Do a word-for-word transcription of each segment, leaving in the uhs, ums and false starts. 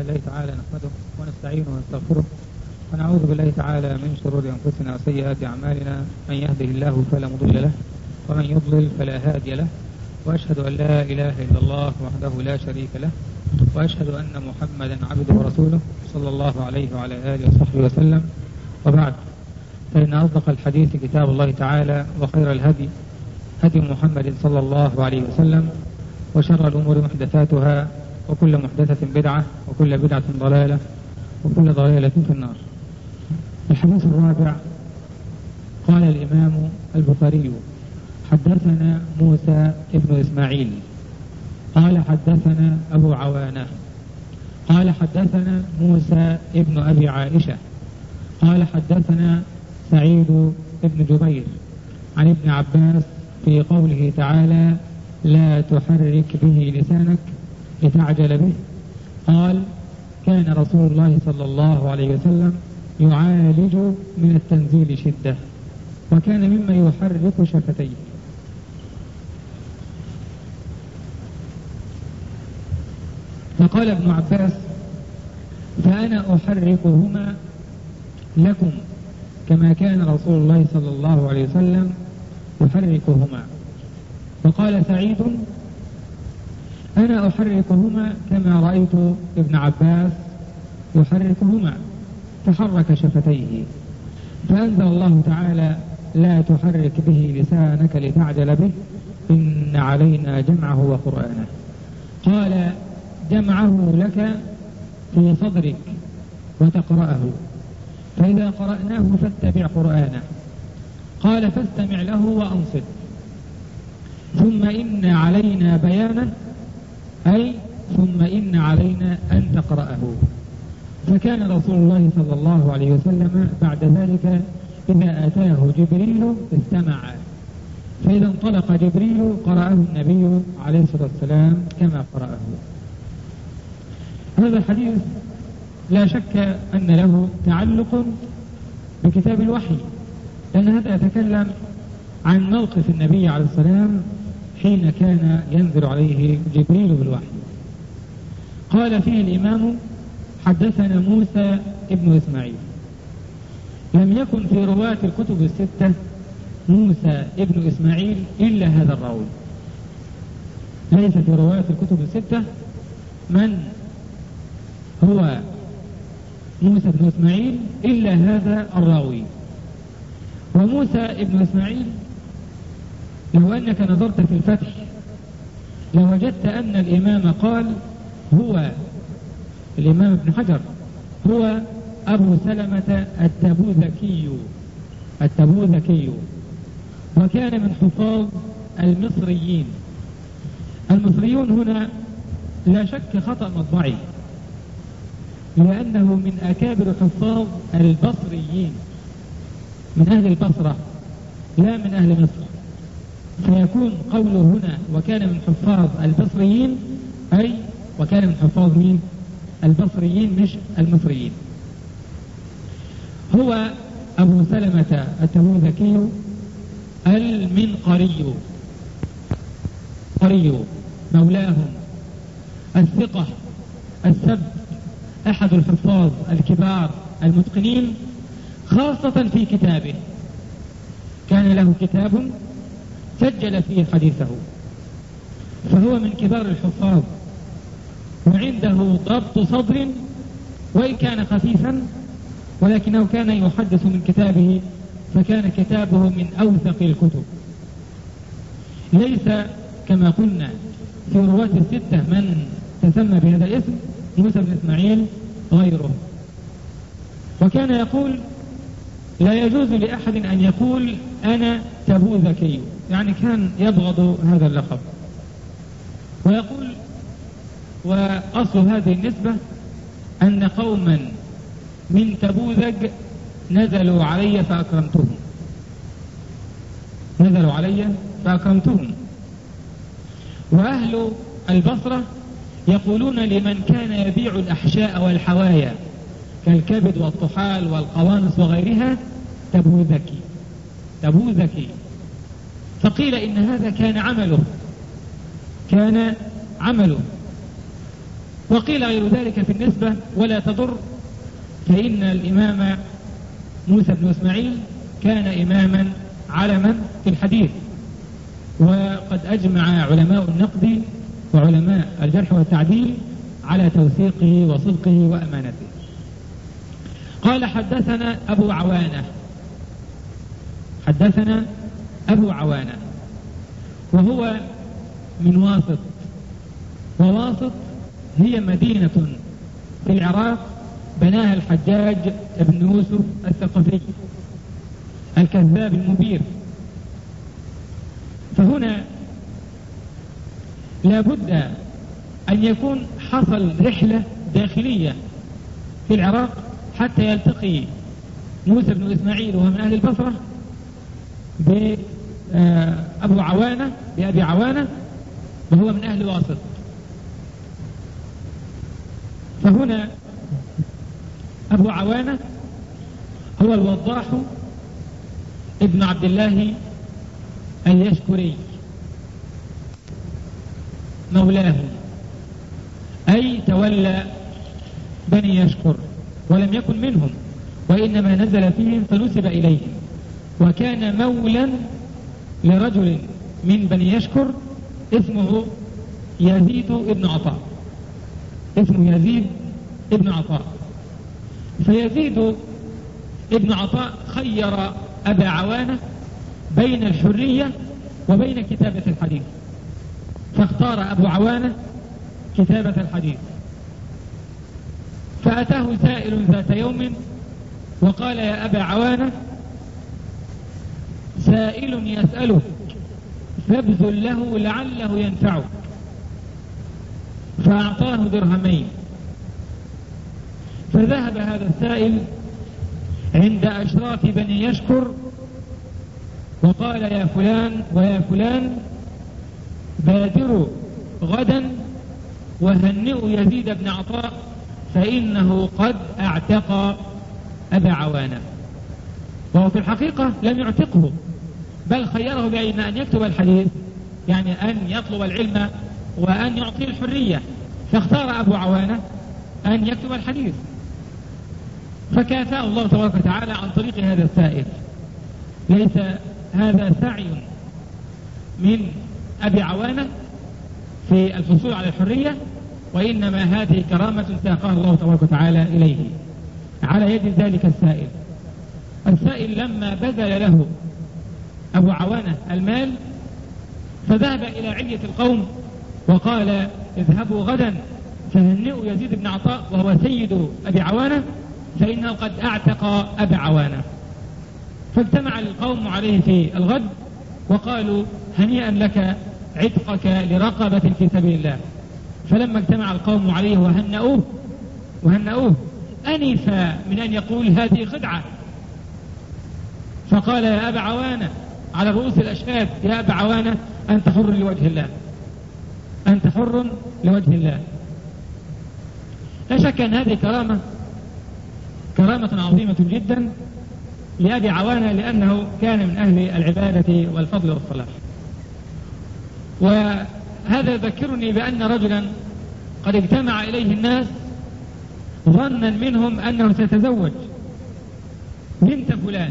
لله تعالى نحمده ونستعينه ونستغفره ونعوذ بالله تعالى من شرور أنفسنا وسيئات أعمالنا. من يهده الله فلا مضل له ومن يضلل فلا هادي له، وأشهد أن لا إله إلا الله وحده لا شريك له، وأشهد أن محمدا عبده ورسوله صلى الله عليه وعلى آله وصحبه وسلم. وبعد، فإن أصدق الحديث كتاب الله تعالى، وخير الهدي هدي محمد صلى الله عليه وسلم، وشر الأمور محدثاتها، وكل محدثة بدعة، وكل بدعة ضلالة، وكل ضلالة في النار. الحديث الرابع: قال الإمام البخاري: حدثنا موسى ابن إسماعيل قال حدثنا أبو عوانة قال حدثنا موسى ابن أبي عائشة قال حدثنا سعيد ابن جبير عن ابن عباس في قوله تعالى: لا تحرك به لسانك لتعجل به. قال: كان رسول الله صلى الله عليه وسلم يعالج من التنزيل شدة، وكان مما يحرك شفتيه. فقال ابن عباس: فأنا أحركهما لكم كما كان رسول الله صلى الله عليه وسلم يحركهما. وقال سعيد: أنا أحركهما كما رأيت ابن عباس يحركهما، فحرك شفتيه. فأنزل الله تعالى: لا تحرك به لسانك لتعجل به إن علينا جمعه وقرآنه. قال: جمعه لك في صدرك وتقرأه، فإذا قرأناه فاتبع قرآنه. قال: فاستمع له وأنصت، ثم إن علينا بيانه، أي ثم إن علينا أن تقرأه. فكان رسول الله صلى الله عليه وسلم بعد ذلك إذا أتاه جبريل استمع، فإذا انطلق جبريل قرأه النبي عليه الصلاة والسلام كما قرأه. هذا الحديث لا شك أن له تعلق بكتاب الوحي، لأن هذا يتكلم عن موقف النبي عليه السلام حين كان ينزل عليه جبريل بالوحي. قال فيه الإمام: حدثنا موسى ابن إسماعيل. لم يكن في رواة الكتب الستة موسى ابن إسماعيل إلا هذا الراوي. ليس في رواة الكتب الستة من هو موسى ابن إسماعيل إلا هذا الراوي. وموسى ابن إسماعيل لو أنك نظرت في الفتح لوجدت أن الإمام قال هو الإمام ابن حجر هو أبو سلمة التبوذكي التبوذكي وكان من حفاظ المصريين. المصريون هنا لا شك خطأ مطبعي، لأنه من أكابر حفاظ البصريين، من أهل البصرة لا من أهل مصر، فيكون قوله هنا وكان من حفاظ البصريين أي وكان من حفاظ مين؟ البصريين مش المصريين. هو أبو سلمة التبوذكي المنقري قري مولاهم الثقة السبت، أحد الحفاظ الكبار المتقنين، خاصة في كتابه. كان له كتاب سجل فيه حديثه، فهو من كبار الحفاظ، وعنده ضبط صدر وإن كان خفيفا، ولكنه كان يحدث من كتابه، فكان كتابه من أوثق الكتب. ليس كما قلنا في رواة الستة من تسمى بهذا الاسم موسى بن إسماعيل غيره. وكان يقول: لا يجوز لأحد أن يقول أنا تبوذكي، يعني كان يبغض هذا اللقب. ويقول: وأصل هذه النسبة أن قوما من تبوذج نزلوا علي فأكرمتهم نزلوا علي فأكرمتهم وأهل البصرة يقولون لمن كان يبيع الأحشاء والحوايا كالكبد والطحال والقوانص وغيرها تبوذكي تبوذكي. فقيل إن هذا كان عمله كان عمله وقيل غير ذلك في النسبة ولا تضر، فإن الإمام موسى بن إسماعيل كان إماما علما في الحديث، وقد أجمع علماء النقد وعلماء الجرح والتعديل على توثيقه وصدقه وأمانته. قال حدثنا أبو عوانة، حدثنا أبو عوانة وهو من واسط، وواسط هي مدينة في العراق بناها الحجاج بن يوسف الثقفي الكذاب المبير. فهنا لا بد أن يكون حصل رحلة داخلية في العراق حتى يلتقي موسى بن إسماعيل وهو من أهل البصرة بأبو عوانة بأبي عوانة وهو من أهل واسط. فهنا أبو عوانة هو الوضاح ابن عبد الله اليشكري مولاه، أي تولى بني يشكر ولم يكن منهم، وإنما نزل فيهم فنسب إليهم، وكان مولا لرجل من بني يشكر اسمه يزيد ابن عطاء، اسمه يزيد ابن عطاء. فيزيد ابن عطاء خير أبا عوانة بين الحرية وبين كتابة الحديث، فاختار أبو عوانة كتابة الحديث. فأتاه سائل ذات يوم وقال: يا أبا عوانة، سائل يسألك فابذل له لعله ينفعك. فأعطاه درهمين. فذهب هذا السائل عند أشراف بني يشكر وقال: يا فلان ويا فلان، بادروا غدا وهنئوا يزيد بن عطاء فإنه قد اعتق أبا عوانة. وهو في الحقيقة لم يعتقه، بل خيره بين أن يكتب الحديث، يعني أن يطلب العلم وأن يعطيه الحرية، فاختار أبو عوانة أن يكتب الحديث، فكافأه الله تبارك وتعالى عن طريق هذا السائل. ليس هذا سعي من أبي عوانة في الحصول على الحرية، وإنما هذه كرامة ساقها الله تبارك وتعالى إليه على يد ذلك السائل. السائل لما بذل له أبو عوانة المال فذهب إلى علية القوم وقال: اذهبوا غدا فهنئوا يزيد بن عطاء وهو سيد أبي عوانة فإنه قد اعتق أبا عوانة. فاجتمع القوم عليه في الغد وقالوا: هنيئا لك عتقك لرقبة في سبيل الله. فلما اجتمع القوم عليه وهنأوه وهنأوه أنف من أن يقول هذه خدعة، فقال: يا أبا عوانة، على رؤوس الأشهاد: يا أبا عوانة، أنت حر لوجه الله، أنت حر لوجه الله. لا شك أن هذه كرامة كرامة عظيمة جدا لأبي عوانة، لأنه كان من أهل العبادة والفضل والصلاح. وهذا يذكرني بأن رجلا قد اجتمع إليه الناس ظنا منهم أنه سيتزوج بنت فلان،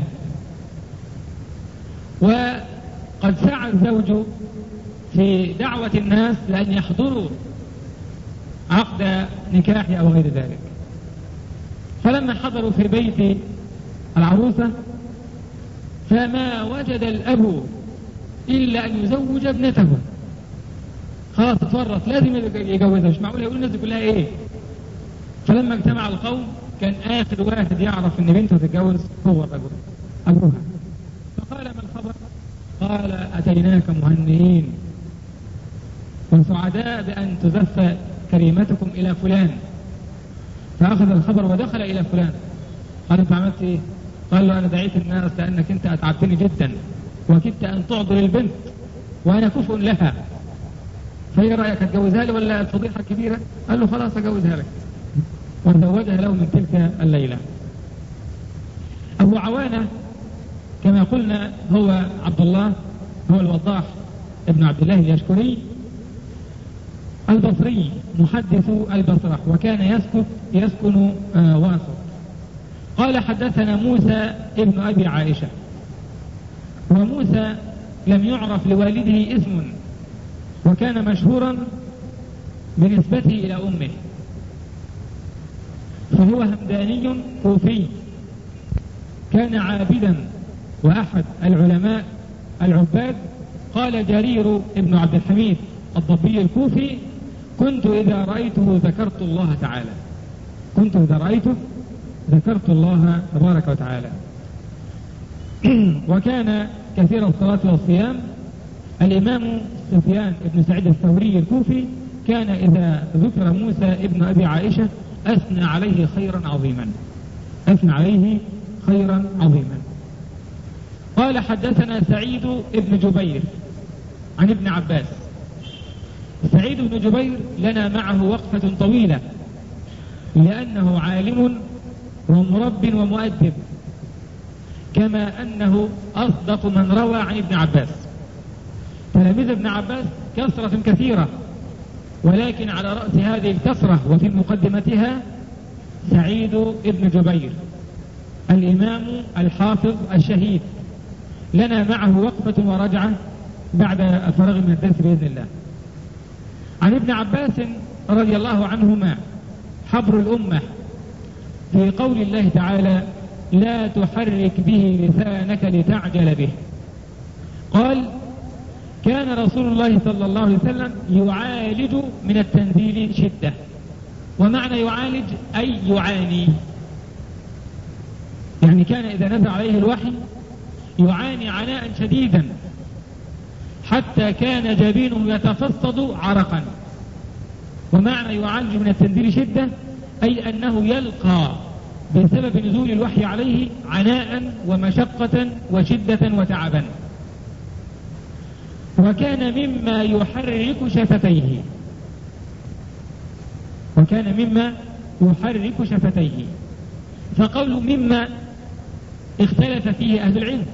وقد سعى الزوج في دعوة الناس لأن يحضروا عقد نكاح أو غير ذلك. فلما حضروا في بيت العروسة فما وجد الأب إلا أن يزوج ابنته، خلاص اتورط، لازم يجوزها، مش معقول يقول الناس دي كلها إيه. فلما اجتمع القوم كان آخر واحد يعرف أن بنته تتجوز هو الرجل أبوها. فقال: ما الخبر؟ قال: أتيناك مهنئين وسعداء بأن تزف كريمتكم إلى فلان. فأخذ الخبر ودخل إلى فلان. قال: أنت عملت إيه؟ قال له: أنا دعيت الناس لأنك أنت أتعبتني جدا وكدت أن تعذر البنت وأنا كفء لها، فإيه رأيك أتجوزها لي ولا الفضيحة الكبيرة؟ قال له: خلاص أجوزها لك، وزوجها له من تلك الليلة. أبو عوانة كما قلنا هو عبد الله، هو الوضاح ابن عبد الله اليشكري، البصري محدث البصرة، وكان يسكن يسكن آه واسط. قال حدثنا موسى ابن أبي عائشة، وموسى لم يعرف لوالده اسم، وكان مشهورا بنسبته إلى أمه، فهو همداني كوفي، كان عابدا وأحد العلماء العباد. قال جرير ابن عبد الحميد الضبي الكوفي: كنت إذا رأيته ذكرت الله تعالى، كنت إذا رأيته ذكرت الله تبارك وتعالى. وكان كثير الصلاة والصيام. الإمام سفيان بن سعيد الثوري الكوفي كان إذا ذكر موسى ابن أبي عائشة أثنى عليه خيرا عظيما، أثنى عليه خيرا عظيما. قال حدثنا سعيد بن جبير عن ابن عباس. سعيد بن جبير لنا معه وقفة طويلة، لأنه عالم ومرب ومؤدب، كما أنه أصدق من روى عن ابن عباس. تلاميذ ابن عباس كثرة كثيرة، ولكن على رأس هذه الكثرة وفي مقدمتها سعيد بن جبير الإمام الحافظ الشهيد. لنا معه وقفة ورجعة بعد الفراغ من الدرس بإذن الله. عن ابن عباس رضي الله عنهما حبر الأمة في قول الله تعالى: لا تحرك به لسانك لتعجل به. قال: كان رسول الله صلى الله عليه وسلم يعالج من التنزيل شدة. ومعنى يعالج أي يعاني، يعني كان إذا نزل عليه الوحي يعاني عناء شديدا، حتى كان جبينه يتفصد عرقا. ومعنى يعالج من التنزيل شدة أي أنه يلقى بسبب نزول الوحي عليه عناء ومشقة وشدة وتعبا. وكان مما يحرك شفتيه، وكان مما يحرك شفتيه. فقول مما اختلف فيه أهل العلم،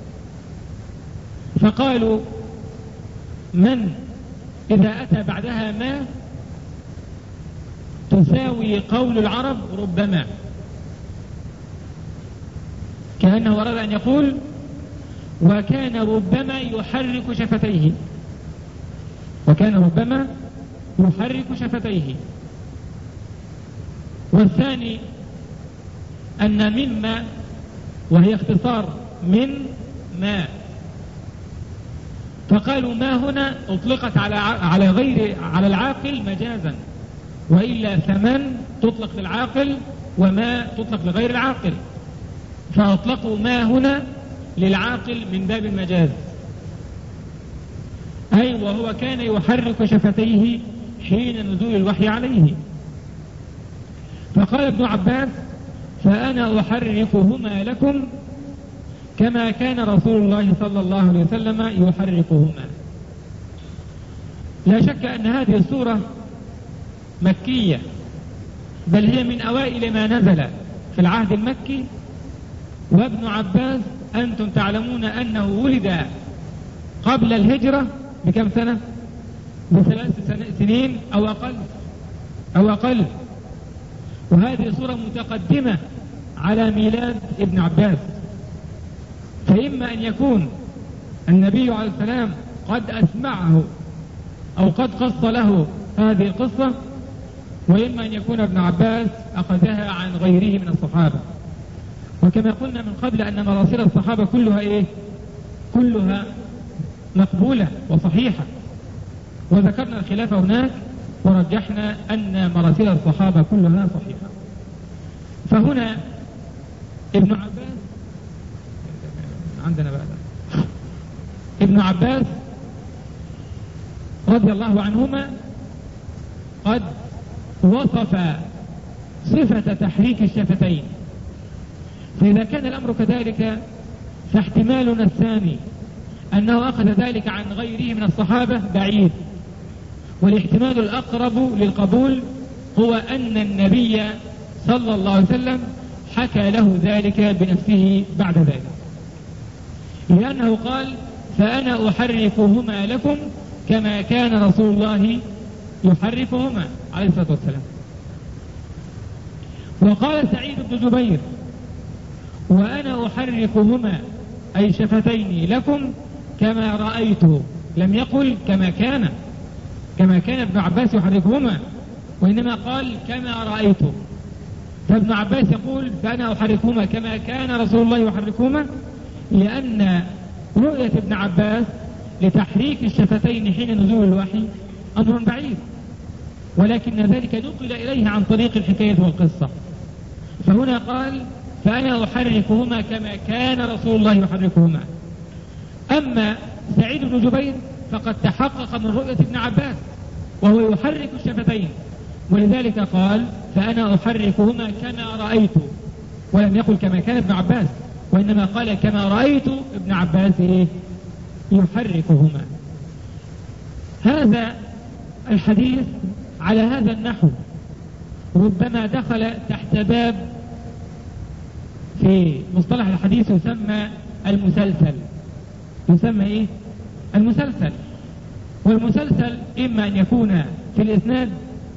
فقالوا: من إذا أتى بعدها ما تساوي قول العرب ربما، كأنه أراد أن يقول: وكان ربما يحرك شفتيه، وكان ربما يحرك شفتيه. والثاني أن مما، وهي اختصار من ما، فقالوا ما هنا أطلقت على على غير على العاقل مجازا، وإلا فمن تطلق للعاقل وما تطلق لغير العاقل، فأطلقوا ما هنا للعاقل من باب المجاز، أي وهو كان يحرك شفتيه حين نزول الوحي عليه. فقال ابن عباس: فأنا أحركهما لكم كما كان رسول الله صلى الله عليه وسلم يحركهما. لا شك أن هذه السورة مكية، بل هي من أوائل ما نزل في العهد المكي. وابن عباس أنتم تعلمون أنه ولد قبل الهجرة بكم سنة؟ بثلاث سنين أو أقل أو أقل وهذه سورة متقدمة على ميلاد ابن عباس. فإما أن يكون النبي عليه السلام قد أسمعه أو قد قص له هذه القصة، وإما أن يكون ابن عباس أخذها عن غيره من الصحابة. وكما قلنا من قبل أن مراسيل الصحابة كلها إيه؟ كلها مقبولة وصحيحة، وذكرنا الخلاف هناك ورجحنا أن مراسيل الصحابة كلها صحيحة. فهنا ابن عباس عندنا بقى ابن عباس رضي الله عنهما قد وصف صفة تحريك الشفتين. فإذا كان الأمر كذلك فاحتمالنا الثاني أنه أخذ ذلك عن غيره من الصحابة بعيد، والاحتمال الأقرب للقبول هو أن النبي صلى الله عليه وسلم حكى له ذلك بنفسه بعد ذلك، لأنه قال: فأنا أحركهما لكم كما كان رسول الله يحركهما عليه الصلاة والسلام. وقال سعيد بن جبير: وأنا أحركهما أي شفتين لكم كما رأيته، لم يقل كما كان كما كان ابن عباس يحركهما، وإنما قال كما رأيته. فابن عباس يقول: فأنا أحركهما كما كان رسول الله يحركهما، لأن رؤية ابن عباس لتحريك الشفتين حين نزول الوحي أمر بعيد، ولكن ذلك نقل إليه عن طريق الحكاية والقصة. فهنا قال: فأنا أحركهما كما كان رسول الله يحركهما. أما سعيد بن جبير فقد تحقق من رؤية ابن عباس وهو يحرك الشفتين، ولذلك قال: فأنا أحركهما كما رأيت، ولم يقل كما كان ابن عباس، وإنما قال كما رأيت ابن عباس إيه؟ يحركهما. هذا الحديث على هذا النحو ربما دخل تحت باب في مصطلح الحديث يسمى المسلسل. يسمى إيه؟ المسلسل. والمسلسل إما أن يكون في الإسناد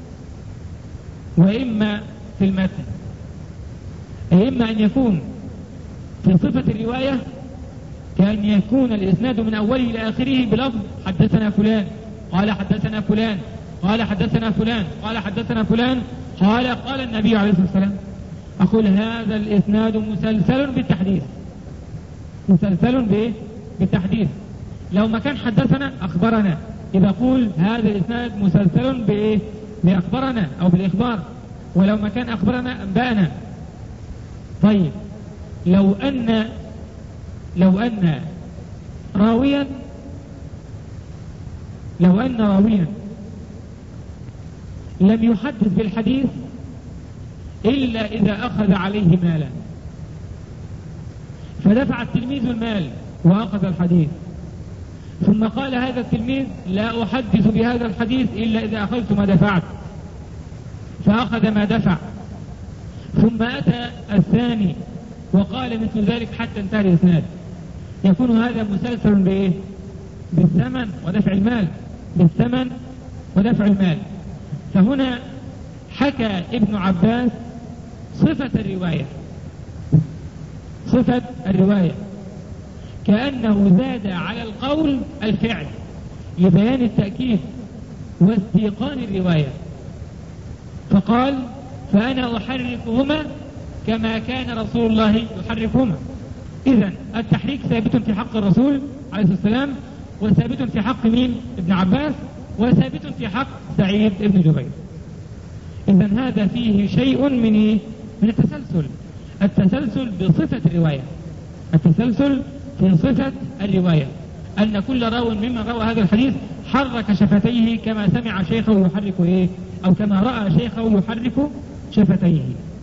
وإما في المتن، أي إما أن يكون في صفة الرواية كأن يكون الإسناد من أوله إلى آخره بلفظ حدثنا فلان قال حدثنا فلان قال حدثنا فلان قال حدثنا فلان قال قال النبي عليه الصلاة والسلام. أقول هذا الإسناد مسلسل بالتحديث، مسلسل بإيه؟ بالتحديث. لو ما كان حدثنا أخبرنا، إذا أقول هذا الإسناد مسلسل بإيه؟ بأخبرنا أو بالإخبار. ولو ما كان أخبرنا أنبأنا. طيب لو أن لو أن راويا لو أن راويا لم يحدث بالحديث إلا إذا أخذ عليه مالا، فدفع التلميذ المال وأخذ الحديث، ثم قال هذا التلميذ لا أحدث بهذا الحديث إلا إذا أخذت ما دفعت، فأخذ ما دفع، ثم أتى الثاني وقال مثل ذلك حتى انتهى الإسناد، يكون هذا مسلسل بإيه؟ بالثمن ودفع المال، بالثمن ودفع المال. فهنا حكى ابن عباس صفة الرواية، صفة الرواية كأنه زاد على القول الفعل لبيان التأكيد واستيقان الرواية، فقال فأنا أحركهما كما كان رسول الله يحركهما. إذن التحريك ثابت في حق الرسول عليه الصلاة والسلام، وثابت في حق مين؟ ابن عباس، وثابت في حق سعيد بن جبير. إذن هذا فيه شيء من إيه؟ من التسلسل، التسلسل بصفة الرواية، التسلسل في صفة الرواية، أن كل راو ممن روى هذا الحديث حرك شفتيه كما سمع شيخه يحرك إيه؟ أو كما رأى شيخه يحرك شفتيه.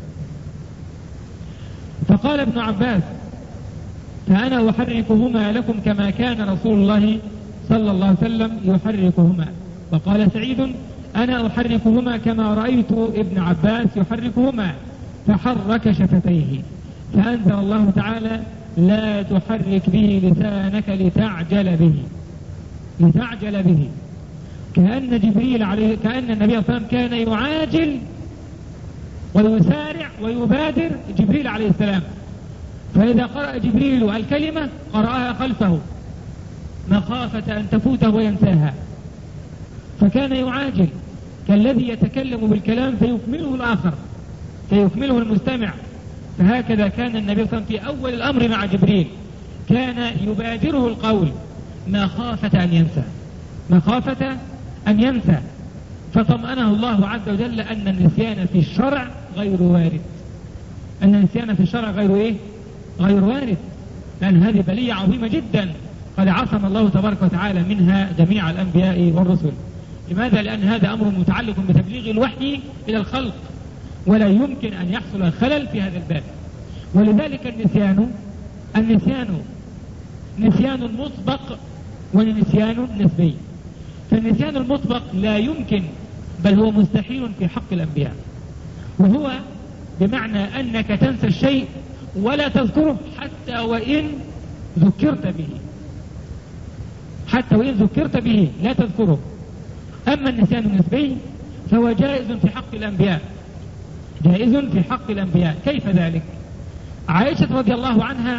فقال ابن عباس فأنا أحركهما لكم كما كان رسول الله صلى الله عليه وسلم يحركهما. وقال سعيد أنا أحركهما كما رأيت ابن عباس يحركهما، فحرك شفتيه، فأنزل الله تعالى لا تحرك به لسانك لتعجل به، لتعجل به، كأن جبريل عليه كأن النبي صلى الله عليه وسلم كان يعاجل ويسارع ويبادر جبريل عليه السلام، فإذا قرأ جبريل الكلمة قرأها خلفه مخافة أن تفوته وينساها، فكان يعاجل كالذي يتكلم بالكلام فيكمله الآخر، فيكمله المستمع. فهكذا كان النبي صلى الله عليه وسلم في أول الأمر مع جبريل، كان يبادره القول مخافة أن ينسى، مخافة أن ينسى، فطمأنه الله عز وجل أن النسيان في الشرع غير وارد، أن النسيان في الشرع غير إيه؟ غير وارد، لأن هذه بلية عظيمة جدا قد عصم الله تبارك وتعالى منها جميع الأنبياء والرسل. لماذا؟ لأن هذا أمر متعلق بتبليغ الوحي إلى الخلق، ولا يمكن أن يحصل الخلل في هذا الباب. ولذلك النسيان النسيان نسيان مطبق ونسيان نسبي. فالنسيان المطبق لا يمكن بل هو مستحيل في حق الأنبياء، وهو بمعنى أنك تنسى الشيء ولا تذكره حتى وإن ذكرت به، حتى وإن ذكرت به لا تذكره. أما النسيان النسبي فهو جائز في حق الأنبياء، جائز في حق الأنبياء. كيف ذلك؟ عائشة رضي الله عنها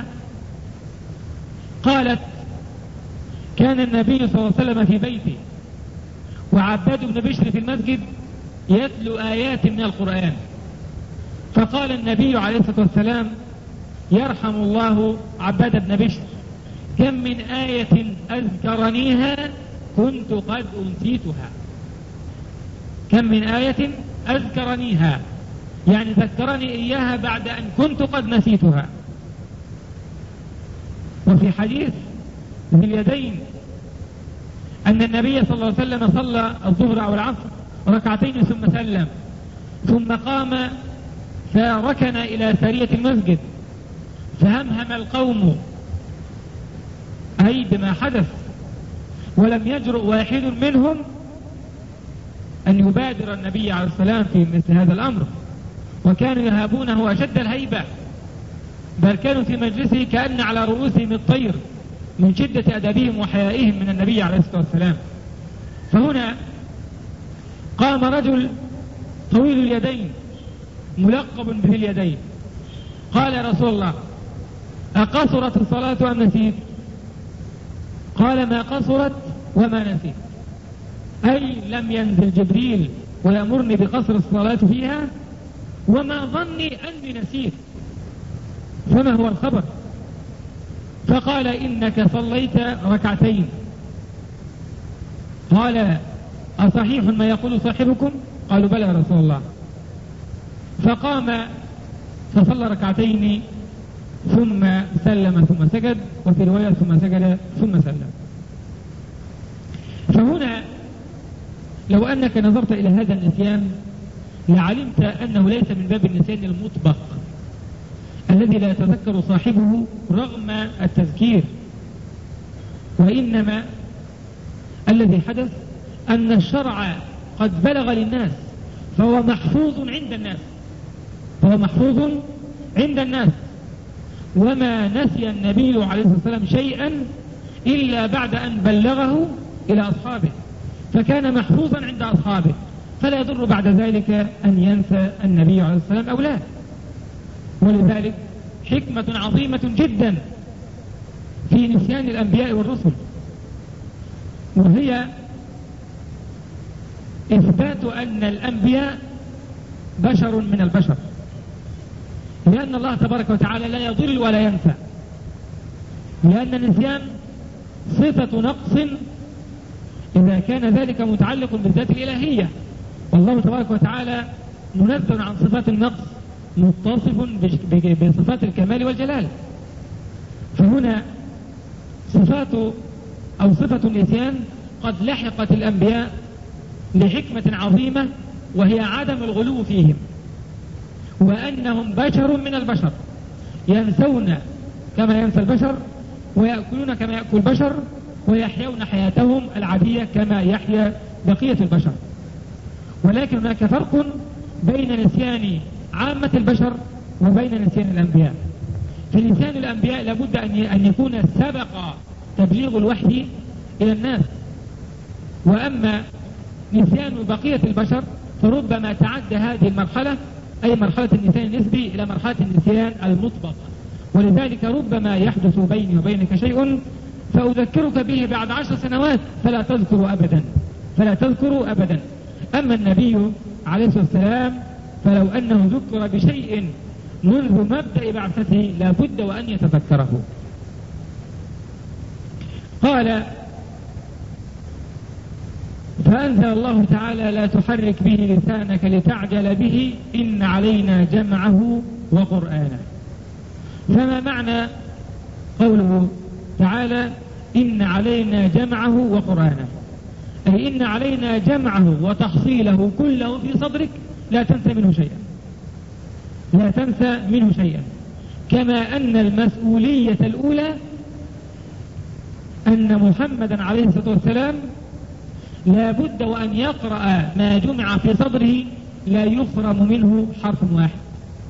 قالت: كان النبي صلى الله عليه وسلم في بيته وعباد بن بشر في المسجد يتلو آيات من القرآن، فقال النبي عليه الصلاة والسلام: يرحم الله عباد بن بشر، كم من آية أذكرنيها كنت قد أنسيتها. كم من آية أذكرنيها، يعني ذكرني إياها بعد أن كنت قد نسيتها. وفي حديث ذي اليدين أن النبي صلى الله عليه وسلم صلى الظهر أو العصر ركعتين ثم سلم، ثم قام فركن إلى سارية المسجد، فهمهم القوم أي بما حدث، ولم يجرؤ واحد منهم أن يبادر النبي عليه السلام في مثل هذا الأمر، وكانوا يهابونه أشد الهيبة، بل كانوا في مجلسه كأن على رؤوسهم الطير من شدة أدبهم وحيائهم من النبي عليه الصلاة والسلام. فهنا قام رجل طويل اليدين ملقب بذي اليدين، قال: يا رسول الله، أقصرت الصلاة أم نسيت؟ قال: ما قصرت وما نسيت، أي لم ينزل جبريل ويأمرني بقصر الصلاة فيها، وما ظني أني نسيت، فما هو الخبر؟ فقال: إنك صليت ركعتين. قال: أصحيح ما يقول صاحبكم؟ قالوا: بلى يا رسول الله. فقام فصلى ركعتين ثم سلم ثم سجد، وفي رواية ثم سجد ثم سلم. فهنا لو أنك نظرت إلى هذا النسيان لعلمت أنه ليس من باب النسيان المطبق الذي لا يتذكر صاحبه رغم التذكير، وإنما الذي حدث أن الشرع قد بلغ للناس، فهو محفوظ عند الناس، فهو محفوظ عند الناس. وما نسي النبي عليه الصلاة والسلام شيئا إلا بعد أن بلغه إلى أصحابه، فكان محفوظا عند أصحابه، فلا يضر بعد ذلك أن ينسى النبي عليه الصلاة والسلام أو لا. ولذلك حكمة عظيمة جدا في نسيان الأنبياء والرسل، وهي إثبات أن الأنبياء بشر من البشر، لأن الله تبارك وتعالى لا يضل ولا ينسى، لأن النسيان صفة نقص إذا كان ذلك متعلق بالذات الإلهية، والله تبارك وتعالى منزه عن صفات النقص، متصف بصفات الكمال والجلال. فهنا صفات أو صفة النسيان قد لحقت الأنبياء لحكمة عظيمة، وهي عدم الغلو فيهم، وأنهم بشر من البشر، ينسون كما ينسى البشر، ويأكلون كما يأكل البشر، ويحيون حياتهم العادية كما يحيا بقية البشر. ولكن هناك فرق بين نسيان عامة البشر وبين نسيان الأنبياء. في نسيان الأنبياء لابد أن يكون سبق تبليغ الوحي إلى الناس، وأما نسيان بقية البشر فربما تعدى هذه المرحلة، أي مرحلة النسيان النسبي، إلى مرحلة النسيان المطبق. ولذلك ربما يحدث بيني وبينك شيء فأذكرك به بعد عشر سنوات فلا تذكر أبدا، فلا تذكر أبدا. أما النبي عليه الصلاة والسلام فلو أنه ذكر بشيء منذ مبدأ بعثته لا بد وأن يتذكره. قال: فأنزل الله تعالى: لا تحرك به لسانك لتعجل به إن علينا جمعه وقرآنه. فما معنى قوله تعالى إن علينا جمعه وقرآنه؟ أي إن علينا جمعه وتحصيله كله في صدرك، لا تنسى منه شيئا، لا تنسى منه شيئا. كما أن المسؤولية الأولى أن محمدا عليه الصلاة والسلام لا بد وأن يقرأ ما جمع في صدره لا يفرم منه حرف واحد،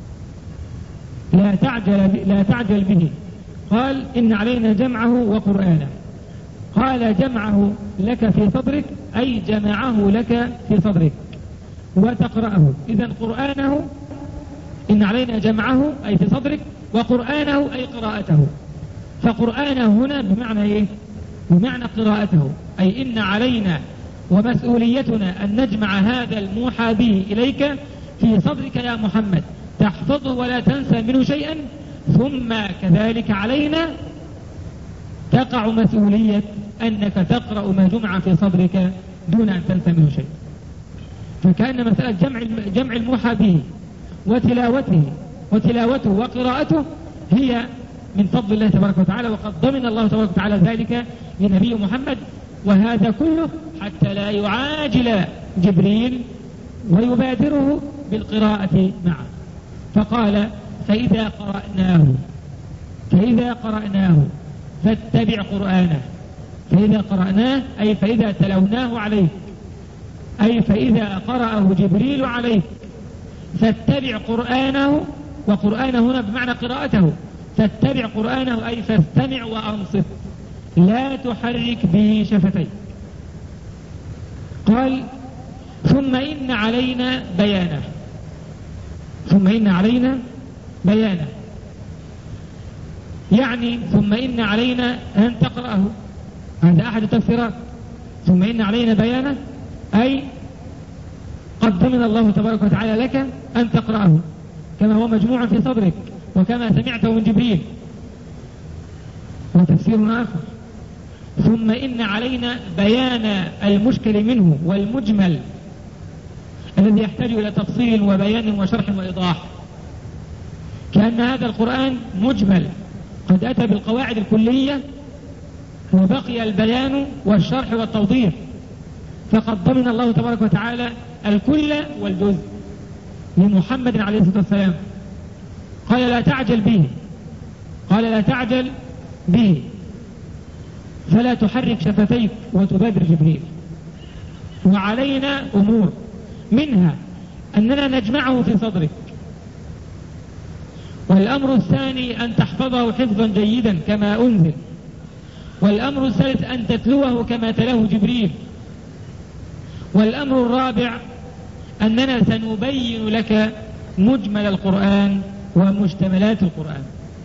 لا تعجل, لا تعجل به. قال إن علينا جمعه وقرآنه، قال جمعه لك في صدرك أي جمعه لك في صدرك وتقرأه. إذن قرآنه إن علينا جمعه أي في صدرك، وقرآنه أي قراءته. فقرآنه هنا بمعنى إيه؟ بمعنى قراءته، أي إن علينا ومسؤوليتنا أن نجمع هذا الموحى به إليك في صدرك يا محمد، تحفظه ولا تنسى منه شيئا، ثم كذلك علينا تقع مسؤولية أنك تقرأ ما جمع في صدرك دون أن تنسى منه شيء. فكأن مسألة جمع جمع الموحى به وتلاوته وتلاوته وقراءته هي من فضل الله تبارك وتعالى، وقد ضمن الله تبارك وتعالى ذلك لنبي محمد، وهذا كله حتى لا يعاجل جبريل ويبادره بالقراءة معه. فقال فإذا قرأناه فإذا قرأناه فاتبع قرآنه. فإذا قرأناه أي فإذا تلوناه عليك، أي فإذا قرأه جبريل عليك فاتبع قرآنه، وقرآنه هنا بمعنى قراءته، فاتبع قرآنه أي فاستمع وأنصت لا تحرك به شفتيك. قال ثم إن علينا بيانه. ثم إن علينا بيانه يعني ثم إن علينا أن تقرأه، هذا أحد التفسيرات. ثم إن علينا بيانه أي قد ضمن الله تبارك وتعالى لك أن تقرأه كما هو مجموع في صدرك وكما سمعته من جبريل. وتفسير آخر ثم إن علينا بيان المشكل منه والمجمل الذي يحتاج إلى تفصيل وبيان وشرح وإيضاح، كأن هذا القرآن مجمل قد أتى بالقواعد الكلية وبقي البيان والشرح والتوضيح، فقد ضمن الله تبارك وتعالى الكل والجزء لمحمد عليه الصلاة والسلام. قال لا تعجل به قال لا تعجل به فلا تحرك شفتيك وتبادر جبريل. وعلينا أمور منها أننا نجمعه في صدرك، والأمر الثاني أن تحفظه حفظا جيدا كما أنزل، والأمر الثالث أن تتلوه كما تلاه جبريل، والأمر الرابع أننا سنبين لك مجمل القرآن ومشتملات القرآن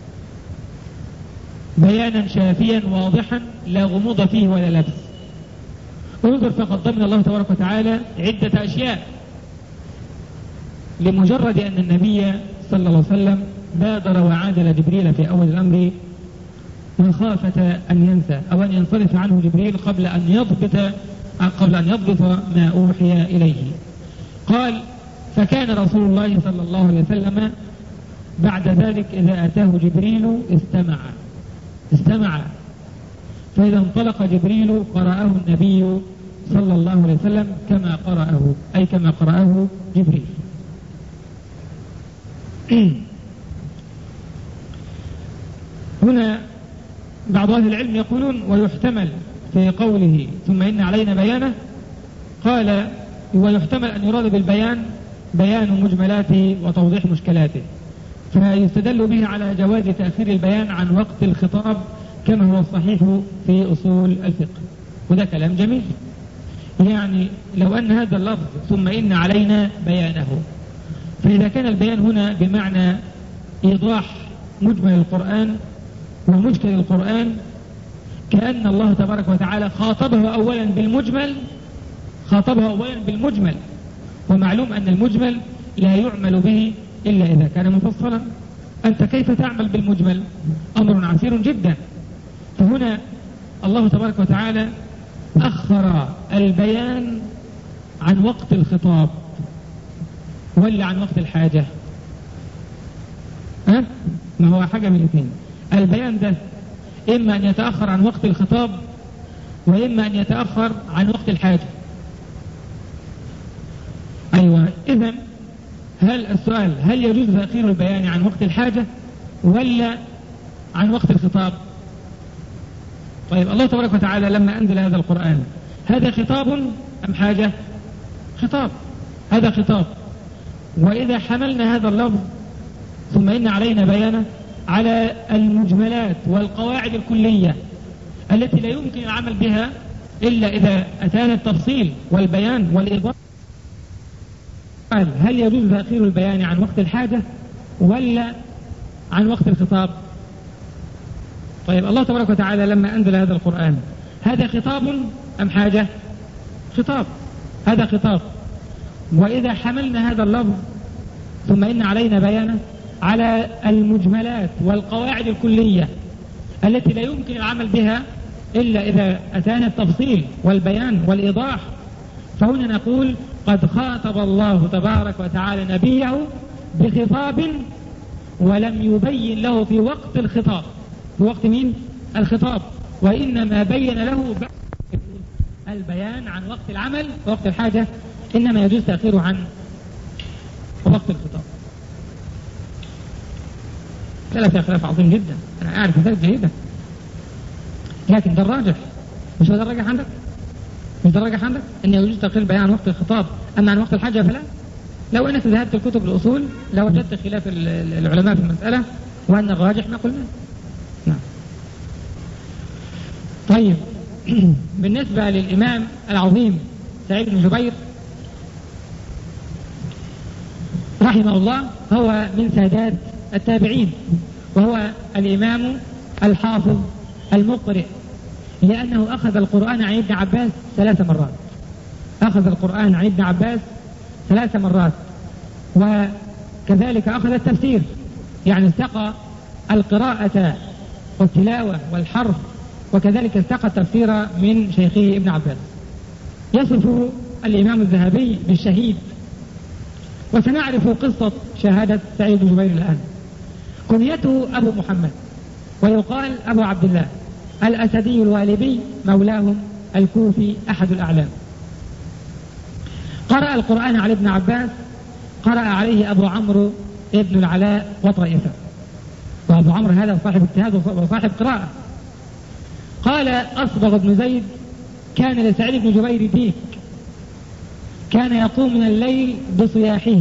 بيانا شافيا واضحا لا غموض فيه ولا لبس. انظر فقد ضمن الله تبارك وتعالى عدة أشياء لمجرد أن النبي صلى الله عليه وسلم بادر وعادل جبريل في أول الأمر مخافة أن ينسى أو أن ينصرف عنه جبريل قبل أن يضبط قبل أن يضبط ما أوحي إليه. قال فكان رسول الله صلى الله عليه وسلم بعد ذلك إذا أتاه جبريل استمع استمع فإذا انطلق جبريل قرأه النبي صلى الله عليه وسلم كما قرأه أي كما قرأه جبريل. هنا بعض أهل العلم يقولون ويحتمل في قوله ثم إن علينا بيانه، قال ويحتمل أن يراد بالبيان بيان مجملاته وتوضيح مشكلاته، فيستدل به على جواز تأخير البيان عن وقت الخطاب كما هو الصحيح في أصول الفقه، وده كلام جميل. يعني لو أن هذا اللفظ ثم إن علينا بيانه، فإذا كان البيان هنا بمعنى إيضاح مجمل القرآن ومشكل القرآن، كأن الله تبارك وتعالى خاطبه أولا بالمجمل خاطبه أولا بالمجمل ومعلوم أن المجمل لا يعمل به إلا إذا كان مفصلا. أنت كيف تعمل بالمجمل؟ أمر عسير جدا. فهنا الله تبارك وتعالى أخر البيان عن وقت الخطاب ولا عن وقت الحاجة؟ أه؟ ما هو حاجة من الاثنين. البيان ده إما أن يتأخر عن وقت الخطاب وإما أن يتأخر عن وقت الحاجة. أيوة، إذن هل السؤال هل يجوز تأخير البيان عن وقت الحاجة ولا عن وقت الخطاب؟ طيب الله تبارك وتعالى لما أنزل هذا القرآن هذا خطاب أم حاجة؟ خطاب، هذا خطاب. وإذا حملنا هذا اللفظ ثم إن علينا بيانه على المجملات والقواعد الكلية التي لا يمكن العمل بها إلا إذا أتانا التفصيل والبيان والإيضاح. هل يجوز تأخير البيان عن وقت الحاجة ولا عن وقت الخطاب؟ طيب الله تبارك وتعالى لما أنزل هذا القرآن هذا خطاب أم حاجة؟ خطاب، هذا خطاب. وإذا حملنا هذا اللفظ ثم إن علينا بيانه على المجملات والقواعد الكلية التي لا يمكن العمل بها إلا إذا أتانا التفصيل والبيان والإيضاح، فهنا نقول قد خاطب الله تبارك وتعالى نبيه بخطاب ولم يبين له في وقت الخطاب، في وقت مين؟ الخطاب، وإنما بين له البيان عن وقت العمل ووقت الحاجة، إنما يجوز تأخيره عن وقت الخطاب. ثلاثة خلاف عظيم جدا، أنا أعرف ذلك جيدا، لكن ده الراجح. مش هو ده الراجح عندك؟ مش ده الراجح عندك؟ إن يجوز تأخير البيان عن وقت الخطاب، أما عن وقت الحاجة فلا. لو أنك ذهبت الكتب الأصول لوجدت خلاف العلماء في المسألة، وأن الراجح ما قلنا. نعم. طيب بالنسبة للإمام العظيم سعيد بن جبير رحمه الله، هو من سادات التابعين، وهو الإمام الحافظ المقرئ، لأنه أخذ القرآن عن ابن عباس ثلاث مرات. أخذ القرآن عن ابن عباس ثلاث مرات، وكذلك أخذ التفسير، يعني استقى القراءة والتلاوة والحرف، وكذلك استقى التفسير من شيخه ابن عباس. يصف الإمام الذهبي بالشهيد، وسنعرف قصة شهادة سعيد بن جبير الآن. كنيته أبو محمد، ويقال أبو عبد الله، الأسدي الوالبي، مولاهم الكوفي، أحد الأعلام. قرأ القرآن على ابن عباس، قرأ عليه أبو عمرو ابن العلاء وطائفة، وأبو عمرو هذا صاحب اجتهاد وصاحب قراءة. قال أصبغ بن زيد كان لسعيد بن جبير ديك، كان يقوم من الليل بصياحه،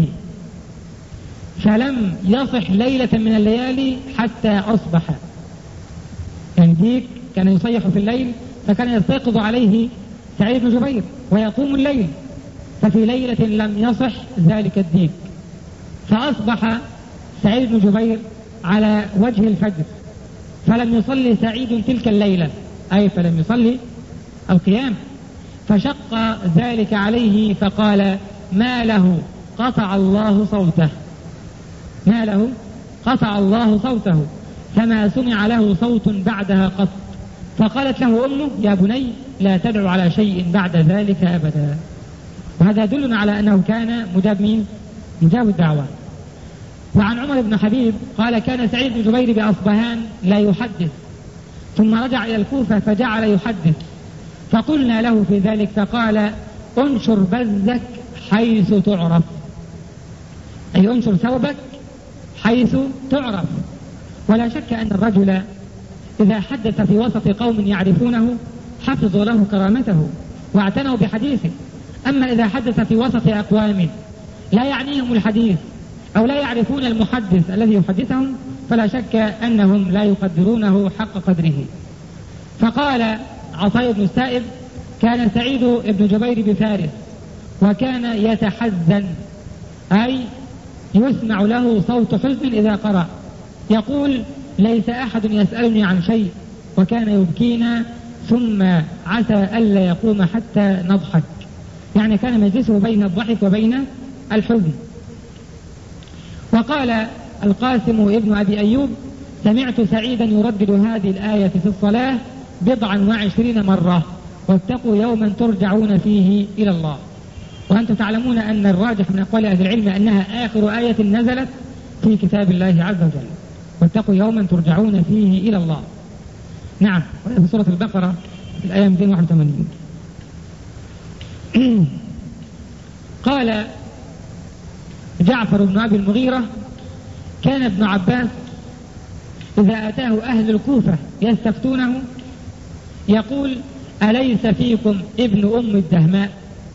فلم يصح ليلة من الليالي حتى أصبح. يعني ديك كان يصيح في الليل، فكان يستيقظ عليه سعيد بن جبير ويقوم الليل، ففي ليلة لم يصح ذلك الديك، فأصبح سعيد بن جبير على وجه الفجر، فلم يصلي سعيد تلك الليلة، أي فلم يصلي القيام، فشق ذلك عليه فقال: ما له قطع الله صوته، ما له قطع الله صوته، فما سمع له صوت بعدها قط. فقالت له أمه: يا بني لا تدعو على شيء بعد ذلك أبدا. وهذا يدلنا على أنه كان مجاب مين؟ مجاب الدعوة. وعن عمر بن حبيب قال: كان سعيد بن جبير بأصبهان لا يحدث، ثم رجع إلى الكوفة فجعل يحدث، فقلنا له في ذلك فقال: انشر بزك حيث تعرف، أي انشر ثوبك حيث تعرف. ولا شك أن الرجل إذا حدث في وسط قوم يعرفونه حفظوا له كرامته واعتنوا بحديثه، أما إذا حدث في وسط أقوام لا يعنيهم الحديث أو لا يعرفون المحدث الذي يحدثهم، فلا شك أنهم لا يقدرونه حق قدره. فقال عطاء بن السائب: كان سعيد بن جبير بفارس، وكان يتحزن، أي يسمع له صوت حزن إذا قرأ، يقول: ليس أحد يسألني عن شيء، وكان يبكينا ثم عسى ألا يقوم حتى نضحك، يعني كان مجلسه بين الضحك وبين الحزن. وقال القاسم ابن أبي أيوب: سمعت سعيدا يردد هذه الآية في الصلاة بضعا وعشرين مرة: واتقوا يوما ترجعون فيه إلى الله. وأنتم تعلمون أن الراجح من أقوال أهل العلم أنها آخر آية نزلت في كتاب الله عز وجل: واتقوا يوما ترجعون فيه إلى الله. نعم، في سورة البقرة الآية مئتين وواحد وثمانين. قال جعفر بن أبي المغيرة: كان ابن عباس إذا أتاه أهل الكوفة يستفتونه يقول: أليس فيكم ابن أم الدهماء؟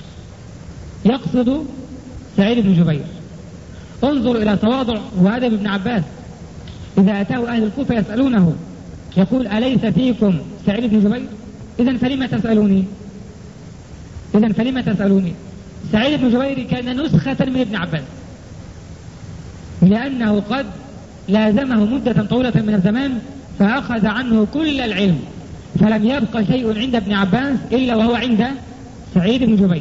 يقصد سعيد بن جبير. انظر إلى تواضع وأدب ابن عباس، إذا أتاه أهل الكوفة يسألونه يقول: أليس فيكم سعيد بن جبير؟ إذن فلما تسألوني؟ إذن فلما تسألوني؟ سعيد بن جبير كان نسخة من ابن عباس، لأنه قد لازمه مدة طويلة من الزمان فأخذ عنه كل العلم، فلم يبقى شيء عند ابن عباس إلا وهو عند سعيد بن جبير.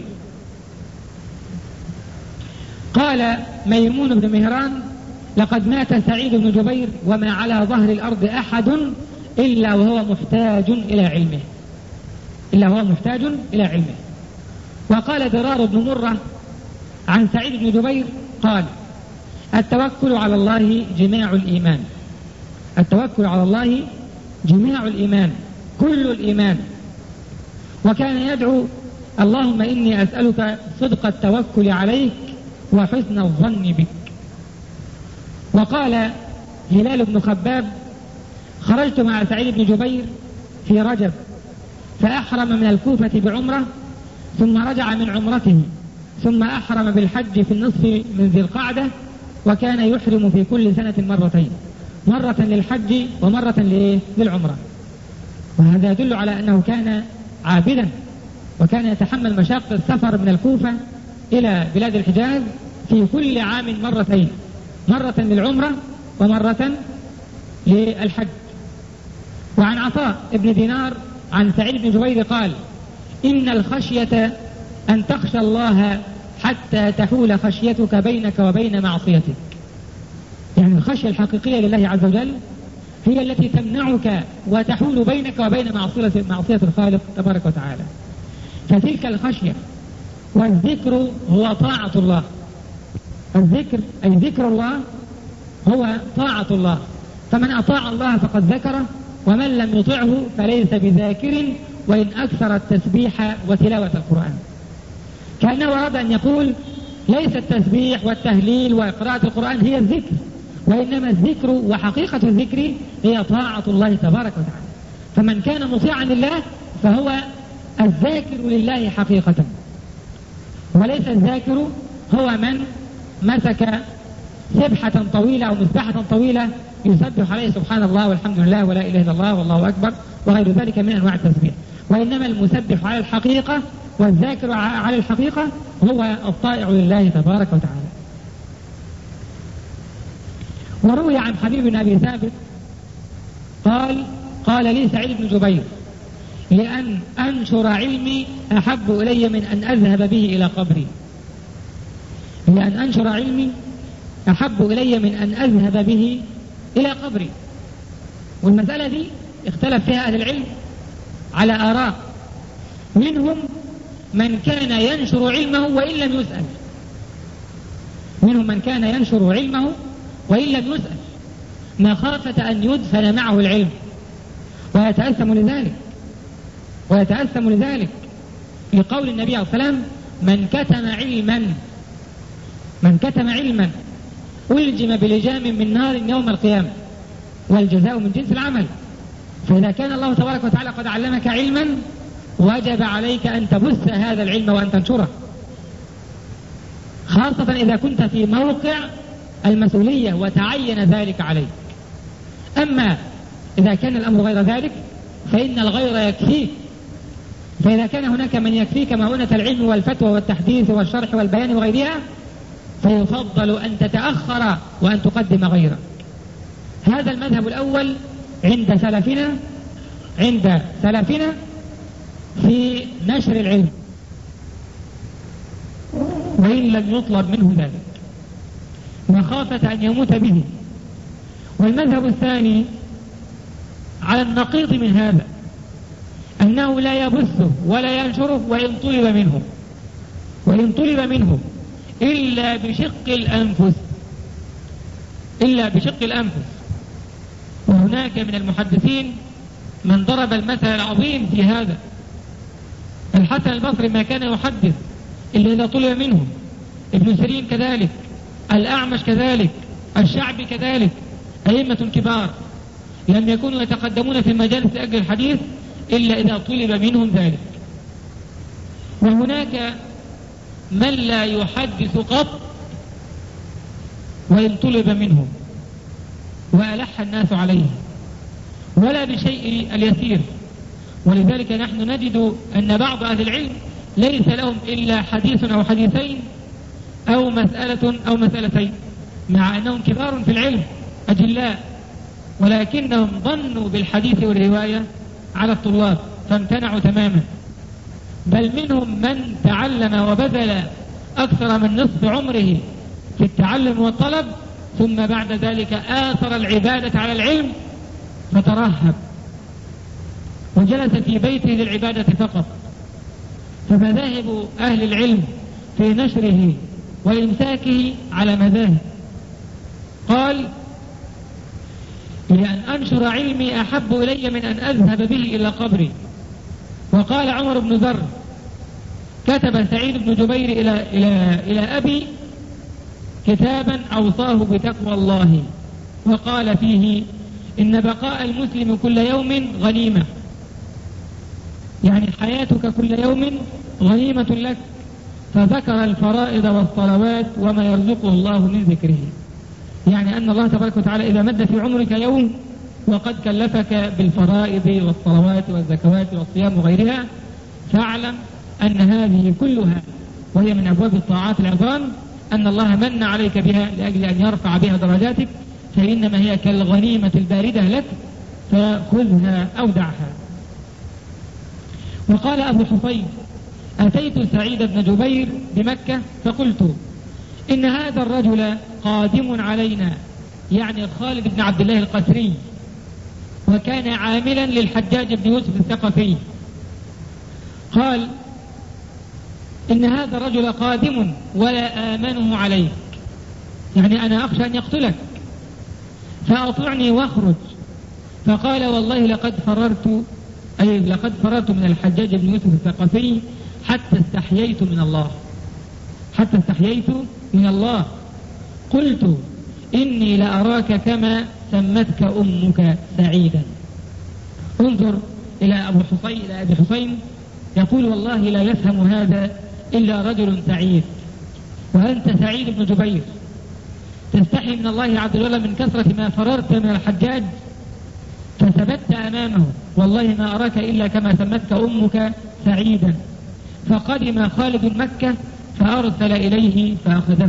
قال ميمون بن مهران: لقد مات سعيد بن جبير وما على ظهر الأرض أحد إلا وهو محتاج إلى علمه، إلا وهو محتاج إلى علمه. وقال درار بن مرة عن سعيد بن جبير قال: التوكل على الله جماع الإيمان، التوكل على الله جماع الإيمان، كل الإيمان. وكان يدعو: اللهم إني أسألك صدق التوكل عليك وحسن الظن بك. وقال هلال بن خباب: خرجت مع سعيد بن جبير في رجب فأحرم من الكوفة بعمرة، ثم رجع من عمرته، ثم أحرم بالحج في النصف من ذي القعدة، وكان يحرم في كل سنة مرتين، مرة للحج ومرة للعمرة. وهذا يدل على أنه كان عابدا، وكان يتحمل مشاق السفر من الكوفة إلى بلاد الحجاز في كل عام مرتين، مرة للعمرة ومرة للحج. وعن عطاء ابن دينار عن سعيد بن جبير قال: إن الخشية أن تخشى الله حتى تحول خشيتك بينك وبين معصيتك. يعني الخشية الحقيقية لله عز وجل هي التي تمنعك وتحول بينك وبين معصية معصية الخالق تبارك وتعالى. فتلك الخشية والذكر هو طاعة الله. الذكر أي ذكر الله هو طاعة الله، فمن أطاع الله فقد ذكره، ومن لم يطعه فليس بذاكر وإن أكثر التسبيح وتلاوة القرآن. كأنه أراد أن يقول: ليس التسبيح والتهليل وقراءة القرآن هي الذكر، وإنما الذكر وحقيقة الذكر هي طاعة الله تبارك وتعالى. فمن كان مطيعا لله فهو الذاكر لله حقيقة، وليس الذاكر هو من مسك سبحة طويلة أو مسبحة طويلة يسبح عليه سبحان الله والحمد لله ولا إله إلا الله والله أكبر وغير ذلك من أنواع التسبيح. وإنما المسبح على الحقيقة والذاكر على الحقيقة هو الطائع لله تبارك وتعالى. وروي عن حبيب بن أبي ثابت قال: قال لي سعيد بن جبير: لأن أنشر علمي أحب إلي من أن أذهب به إلى قبري. لأن أنشر علمي أحب إلي من أن أذهب به إلى قبري. والمسألة دي اختلف فيها أهل العلم على آراء، منهم من كان ينشر علمه وإن لم يسأل، منهم من كان ينشر علمه وإن لم يسأل مخافة أن يدفن معه العلم، ويتأثم لذلك ويتأثم لذلك لقول النبي عليه الصلاة والسلام: من كتم علما من كتم علما ألجم بلجام من نار يوم القيامة، والجزاء من جنس العمل. فإذا كان الله تبارك وتعالى قد علمك علما وجب عليك أن تبث هذا العلم وأن تنشره، خاصة إذا كنت في موقع المسؤولية وتعين ذلك عليك. أما إذا كان الأمر غير ذلك فإن الغير يكفيك. فإذا كان هناك من يكفيك مؤونة العلم والفتوى والتحديث والشرح والبيان وغيرها فيفضل أن تتأخر وأن تقدم غيرك. هذا المذهب الأول عند سلفنا عند سلفنا في نشر العلم وإن لم يطلب منه ذلك مخافة أن يموت به. والمذهب الثاني على النقيض من هذا، أنه لا يبثه ولا ينشره وإن طلب منه وإن طلب منه إلا بشق الأنفس إلا بشق الأنفس. وهناك من المحدثين من ضرب المثل العظيم في هذا. الحسن البصري ما كان يحدث إلا إذا طلب منه، ابن سيرين كذلك، الأعمش كذلك، الشعبي كذلك، أئمة كبار لم يكونوا يتقدمون في المجالس لأجل الحديث إلا إذا طلب منهم ذلك. وهناك من لا يحدث قط وإن طلب منه وألح الناس عليه ولا بشيء اليسير. ولذلك نحن نجد أن بعض أهل العلم ليس لهم إلا حديث أو حديثين أو مسألة أو مسألتين، مع أنهم كبار في العلم أجلاء، ولكنهم ظنوا بالحديث والرواية على الطلاب فامتنعوا تماما. بل منهم من تعلم وبذل أكثر من نصف عمره في التعلم والطلب، ثم بعد ذلك آثر العبادة على العلم فترهب وجلس في بيته للعبادة فقط. فمذاهب أهل العلم في نشره وإمساكه على مذاهب. قال: لأن أنشر علمي أحب إلي من أن أذهب به إلى قبري. وقال عمر بن ذر: كتب سعيد بن جبير إلى, إلى, إلى أبي كتابا أوصاه بتقوى الله، وقال فيه: إن بقاء المسلم كل يوم غنيمة، يعني حياتك كل يوم غنيمة لك. فذكر الفرائض والصلوات وما يرزقه الله من ذكره، يعني أن الله تبارك وتعالى إذا مد في عمرك يوم وقد كلفك بالفرائض والصلوات والزكوات والصيام وغيرها، فاعلم أن هذه كلها وهي من أبواب الطاعات العظام، أن الله من عليك بها لأجل أن يرفع بها درجاتك، فإنما هي كالغنيمة الباردة لك، فخذها أو دعها. وقال أبو حفيظ: أتيت سعيد بن جبير بمكة فقلت: إن هذا الرجل قادم علينا، يعني خالد بن عبد الله القسري، وكان عاملا للحجاج بن يوسف الثقفي. قال: إن هذا الرجل قادم ولا آمنه عليك، يعني أنا أخشى أن يقتلك، فأطعني واخرج. فقال: والله لقد فررت، أي لقد فررت من الحجاج بن يوسف الثقفي حتى استحييت من الله، حتى استحييت من الله. قلت: إني لأراك كما سمتك أمك سعيدا. انظر إلى أبو حسين، إلى أبي حسين يقول: والله لا يفهم هذا إلا رجل سعيد، وأنت سعيد بن جبير تستحي من الله عز وجل من كثرة ما فررت من الحجاج، فثبت أمامه: والله ما أراك إلا كما سمتك أمك سعيدا. فقدم خالد مكة فأرسل إليه فأخذه.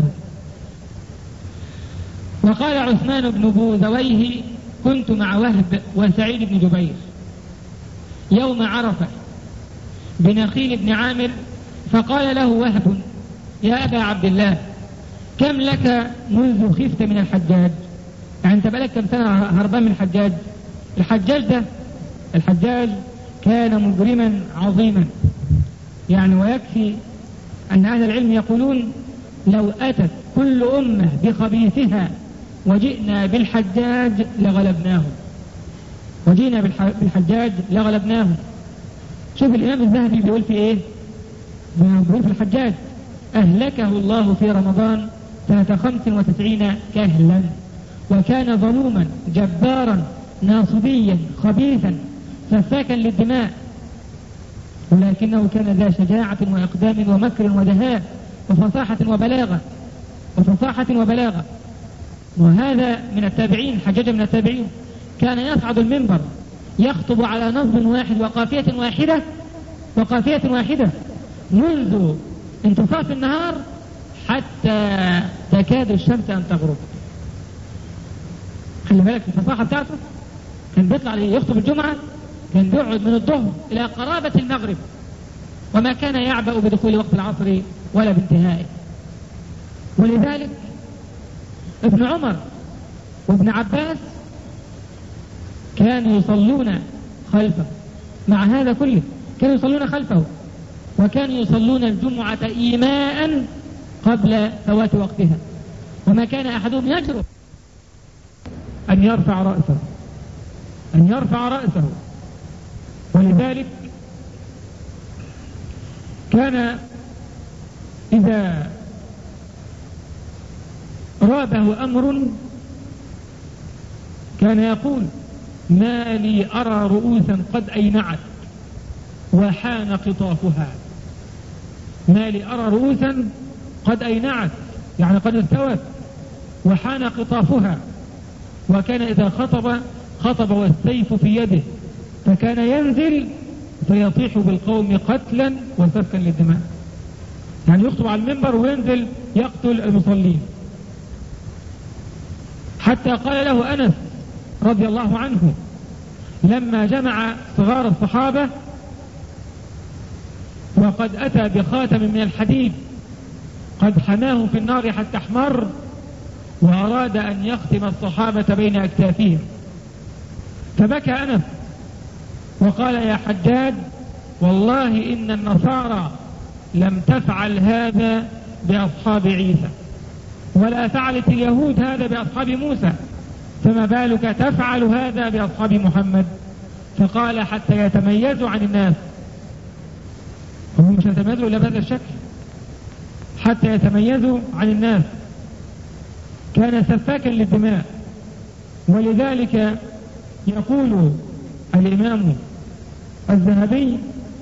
وقال عثمان بن بوذويه: كنت مع وهب وسعيد بن جبير يوم عرفة بنخيل بن عامر، فقال له وهب: يا أبا عبد الله، كم لك منذ خفت من الحجاج؟ يعني أنت بقالك كم سنة هربان من الحجاج؟ الحجاج ده الحجاج كان مجرما عظيما، يعني ويكفي أن أهل العلم يقولون: لو أتت كل أمة بخبيثها وجئنا بالحجاج لغلبناهم، وجئنا بالحجاج لغلبناهم. شوف الإمام الذهبي بيقول في إيه؟ بيقول في الحجاج: أهلكه الله في رمضان سنة خمس وتسعين كهلا، وكان ظلوما جبارا ناصبيا خبيثا سفاكا للدماء، ولكنه كان ذا شجاعة وإقدام ومكر ودهاء وفصاحة وبلاغة وفصاحة وبلاغة. وهذا من التابعين، حجاج من التابعين، كان يصعد المنبر يخطب على نصب واحد وقافية واحدة وقافية واحدة منذ انتصاف النهار حتى تكاد الشمس أن تغرب. خلي بالك في الفصاحة بتاعته، كان بيطلع يخطب الجمعة، كان بيقعد من الظهر إلى قرابة المغرب، وما كان يعبأ بدخول وقت العصر ولا بانتهائه. ولذلك ابن عمر وابن عباس كانوا يصلون خلفه، مع هذا كله كانوا يصلون خلفه، وكانوا يصلون الجمعة إيماء قبل فوات وقتها، وما كان أحدهم يجرؤ أن يرفع رأسه أن يرفع رأسه ولذلك كان إذا رابه أمر كان يقول: ما لي أرى رؤوسا قد أينعت وحان قطافها. ما لي أرى رؤوسا قد أينعت، يعني قد استوت، وحان قطافها. وكان إذا خطب خطب والسيف في يده، فكان ينزل فيطيح بالقوم قتلا وسفكا للدماء. يعني يخطب على المنبر وينزل يقتل المصلين. حتى قال له أنس رضي الله عنه لما جمع صغار الصحابة وقد أتى بخاتم من الحديد قد حماه في النار حتى احمر، وأراد أن يختم الصحابة بين أكتافهم، فبكى أنس وقال يا حجاج والله إن النصارى لم تفعل هذا بأصحاب عيسى، ولا فعلت اليهود هذا بأصحاب موسى، فما بالك تفعل هذا بأصحاب محمد؟ فقال حتى يتميزوا عن الناس. هم مش يتميزوا إلا بهذا الشكل، حتى يتميزوا عن الناس. كان سفاكا للدماء. ولذلك يقول الإمام الذهبي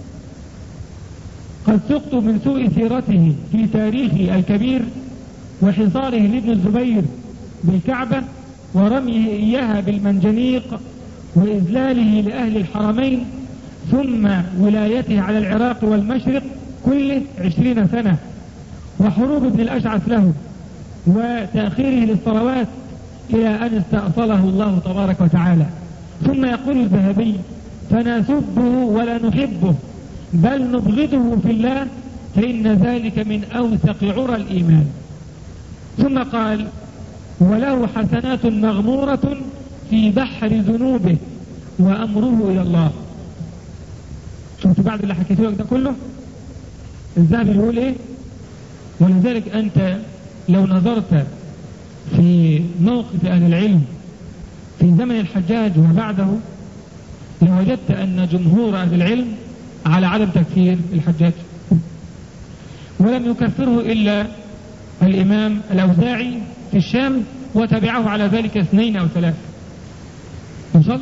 قد سقت من سوء سيرته في تاريخه الكبير وحصاره لابن الزبير بالكعبة ورميه إياها بالمنجنيق وإذلاله لأهل الحرمين ثم ولايته على العراق والمشرق كله عشرين سنة، وحروب ابن الأشعث له وتأخيره للصلوات إلى أن استأصله الله تبارك وتعالى. ثم يقول الذهبي فنسبه ولا نحبه بل نبغضه في الله فإن ذلك من أوثق عرى الإيمان. ثم قال وله حسنات مغمورة في بحر ذنوبه وأمره إلى الله. شفت بعد اللي حكيته لك ده كله الذهبي يقول إيه؟ ولذلك أنت لو نظرت في موقف أهل العلم في زمن الحجاج وبعده لوجدت أن جمهور أهل العلم على عدم تكفير الحجاج، ولم يكفره إلا الإمام الأوزاعي في الشام وتبعه على ذلك اثنين أو ثلاثة. يصلي،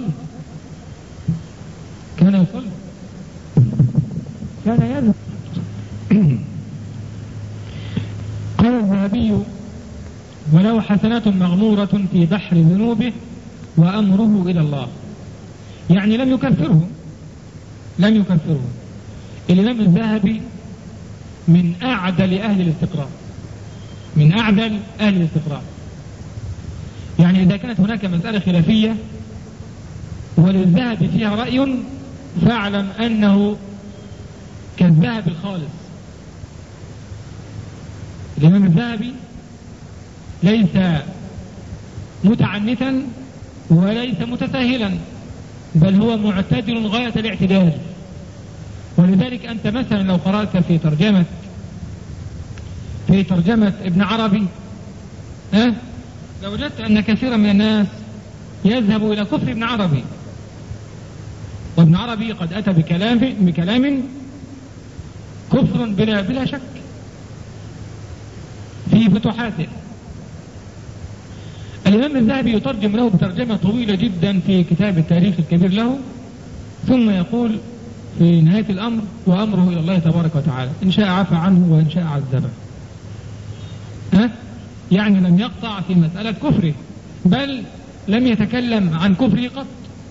كان يصلي، كان يذهب. قال الذهبي ولو حسنات مغمورة في بحر ذنوبه وأمره إلى الله، يعني لم يكفره لم يكفره. الإمام الذهبي من أعدل أهل الاستقراء من أعدل أهل الاستقراء يعني إذا كانت هناك مسألة خلافية وللذهبي فيها رأي فاعلم أنه كالذهب الخالص. الإمام الذهبي ليس متعنتا وليس متساهلا، بل هو معتدل غاية الاعتدال. ولذلك أنت مثلا لو قرأت في ترجمة في ترجمة ابن عربي ها لوجدت أن كثيرا من الناس يذهب إلى كفر ابن عربي، وابن عربي قد أتى بكلام بكلام كفر بلا بلا شك في فتوحاته. الإمام الذهبي يترجم له بترجمة طويلة جدا في كتاب التاريخ الكبير له، ثم يقول في نهاية الأمر وأمره إلى الله تبارك وتعالى إن شاء عفى عنه وإن شاء عذبه. ها؟ يعني لم يقطع في مسألة كفره، بل لم يتكلم عن كفره قط.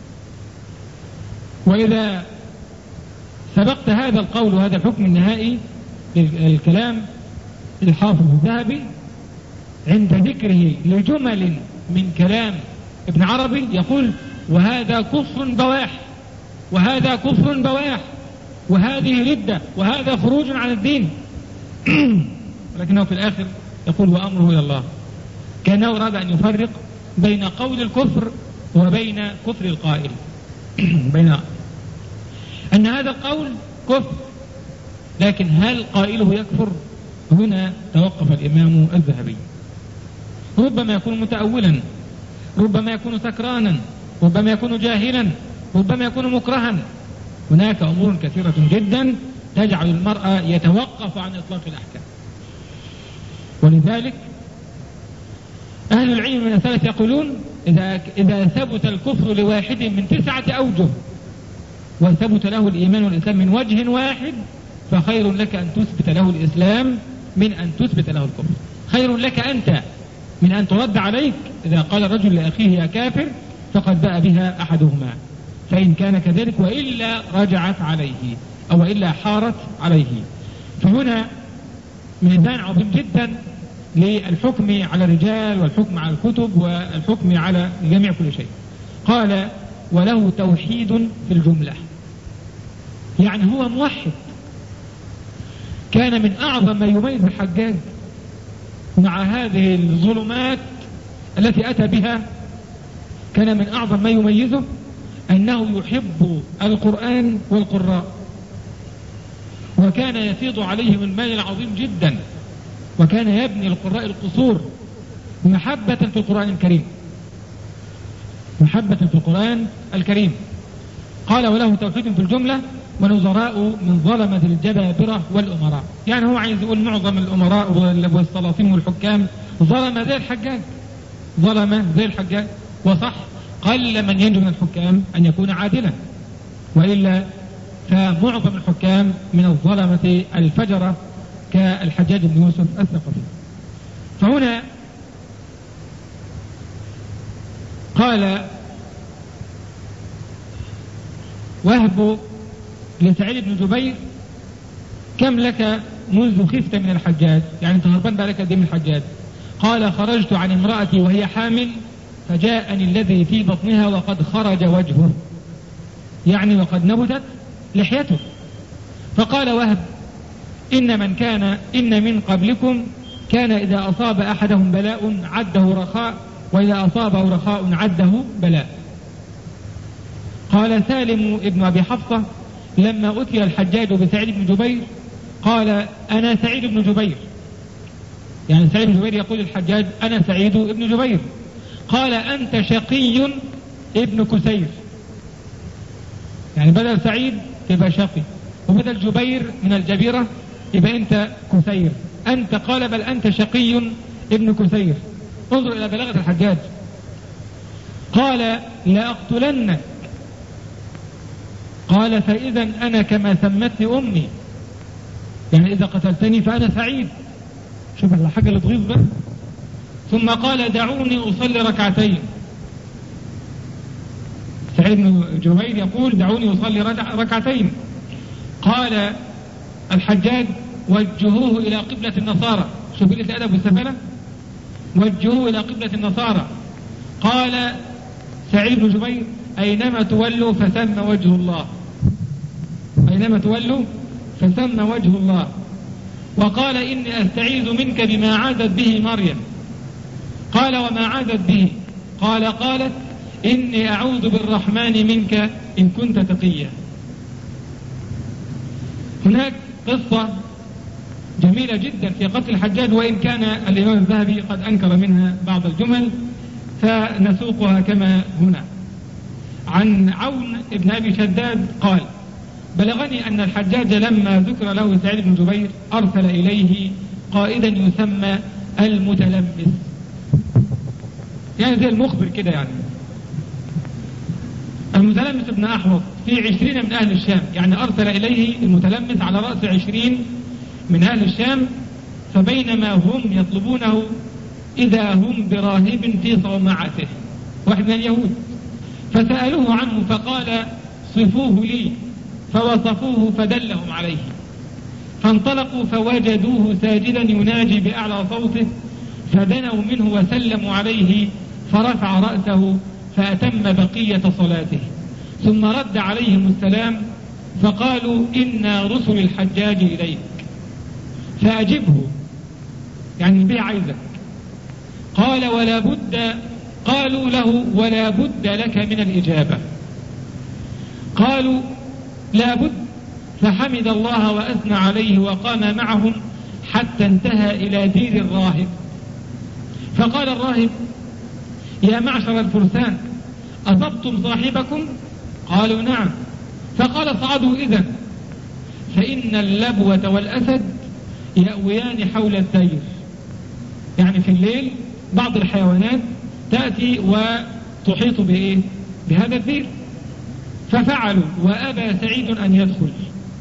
وإذا سبقت هذا القول وهذا الحكم النهائي للكلام الحافظ الذهبي عند ذكره لجمل من كلام ابن عربي يقول وهذا كفر بواح وهذا كفر بواح وهذه ردة وهذا خروج عن الدين ولكنه في الآخر يقول وأمره إلى الله، كأنه أراد أن يفرق بين قول الكفر وبين كفر القائل بين أن هذا القول كفر، لكن هل قائله يكفر؟ هنا توقف الإمام الذهبي. ربما يكون متأولا، ربما يكون سكرانا، ربما يكون جاهلا، ربما يكون مكرها. هناك أمور كثيرة جدا تجعل المرأة يتوقف عن إطلاق الأحكام. ولذلك أهل العلم من السلف يقولون إذا, إذا ثبت الكفر لواحد من تسعة أوجه وثبت له الإيمان والإسلام من وجه واحد فخير لك أن تثبت له الإسلام من أن تثبت له الكفر. خير لك أنت من أن ترد عليك إذا قال الرجل لأخيه يا كافر فقد باء بها أحدهما. فإن كان كذلك، وإلا رجعت عليه أو إلا حارت عليه. فهنا ميزان عظيم جدا للحكم على الرجال والحكم على الكتب والحكم على جميع كل شيء. قال وله توحيد في الجملة، يعني هو موحد. كان من أعظم ما يميز الحجاج مع هذه الظلمات التي أتى بها، كان من أعظم ما يميزه أنه يحب القرآن والقراء، وكان يفيض عليهم المال العظيم جدا، وكان يبني القراء القصور محبة في القرآن الكريم، محبة في القرآن الكريم. قال وله توحيد في الجملة ونظراء من ظلمة الجبابرة والأمراء. يعني هو عايز يقول معظم الأمراء والسلاطين والحكام ظلم زي الحجاج، ظلم زي الحجاج. وصح قل من ينجو من الحكام أن يكون عادلا، وإلا فمعظم الحكام من الظلمة الفجرة كالحجاج بن يوسف الثقفي. فهنا قال وهب لسعيد بن جبير كم لك منذ خفت من الحجاج، يعني انت هربان بقى لك قد ايه من الحجاج؟ قال خرجت عن امرأتي وهي حامل فجاءني الذي في بطنها وقد خرج وجهه، يعني وقد نبتت لحيته. فقال وهب إن من كان إن من قبلكم كان إذا أصاب أحدهم بلاء عده رخاء، وإذا أصابه رخاء عده بلاء. قال سالم ابن أبي حفصة لما أتي الحجاج بسعيد بن جبير قال أنا سعيد بن جبير، يعني سعيد بن جبير يقول الحجاج أنا سعيد بن جبير. قال أنت شقي ابن كسير، يعني بدل سعيد تبقى شقي، وبدل جبير من الجبيرة يبقى أنت كسير. أنت قال بل أنت شقي ابن كسير. انظر إلى بلاغة الحجاج. قال لأقتلنك. قال فإذا أنا كما سمتني أمي، يعني إذا قتلتني فأنا سعيد. شوف الحاجة اللي تغيظ بقى. ثم قال دعوني أصلي ركعتين. سعيد بن جبير يقول دعوني أصلي ركعتين. قال الحجاج وجهوه إلى قبلة النصارى. شوف قلة الأدب والسفالة. وجهوه إلى قبلة النصارى. قال سعيد بن جبير أينما تولوا فثم وجه الله، أينما تولوا فثم وجه الله. وقال إني أستعيذ منك بما عادت به مريم. قال وما عادت به؟ قال قالت إني أعوذ بالرحمن منك إن كنت تقيا. هناك قصة جميلة جدا في قتل الحجاج، وإن كان الإمام الذهبي قد أنكر منها بعض الجمل، فنسوقها كما هنا. عن عون ابن أبي شداد قال بلغني أن الحجاج لما ذكر له سعيد بن جبير أرسل إليه قائدا يسمى المتلمس، يعني زي المخبر كده. يعني المتلمس ابن أحوط في عشرين من أهل الشام، يعني أرسل إليه المتلمس على رأس عشرين من أهل الشام. فبينما هم يطلبونه إذا هم براهب في صومعته، واحد من اليهود، فسألوه عنه فقال صفوه لي، فوصفوه فدلهم عليه. فانطلقوا فوجدوه ساجدا يناجي بأعلى صوته، فدنوا منه وسلموا عليه، فرفع رأسه فأتم بقية صلاته، ثم رد عليهم السلام فقالوا إنا رسل الحجاج إليك فأجبه، يعني به عايزك. قال ولا بد، قالوا له ولا بد لك من الإجابة. قالوا لا بد، فحمد الله وأثنى عليه وقام معهم حتى انتهى إلى دير الراهب. فقال الراهب يا معشر الفرسان أصبتم صاحبكم؟ قالوا نعم. فقال اصعدوا إذن، فإن اللبوة والأسد يأويان حول الدير، يعني في الليل بعض الحيوانات تأتي وتحيط بإيه؟ بهذا الدير. ففعلوا وأبى سعيد أن يدخل.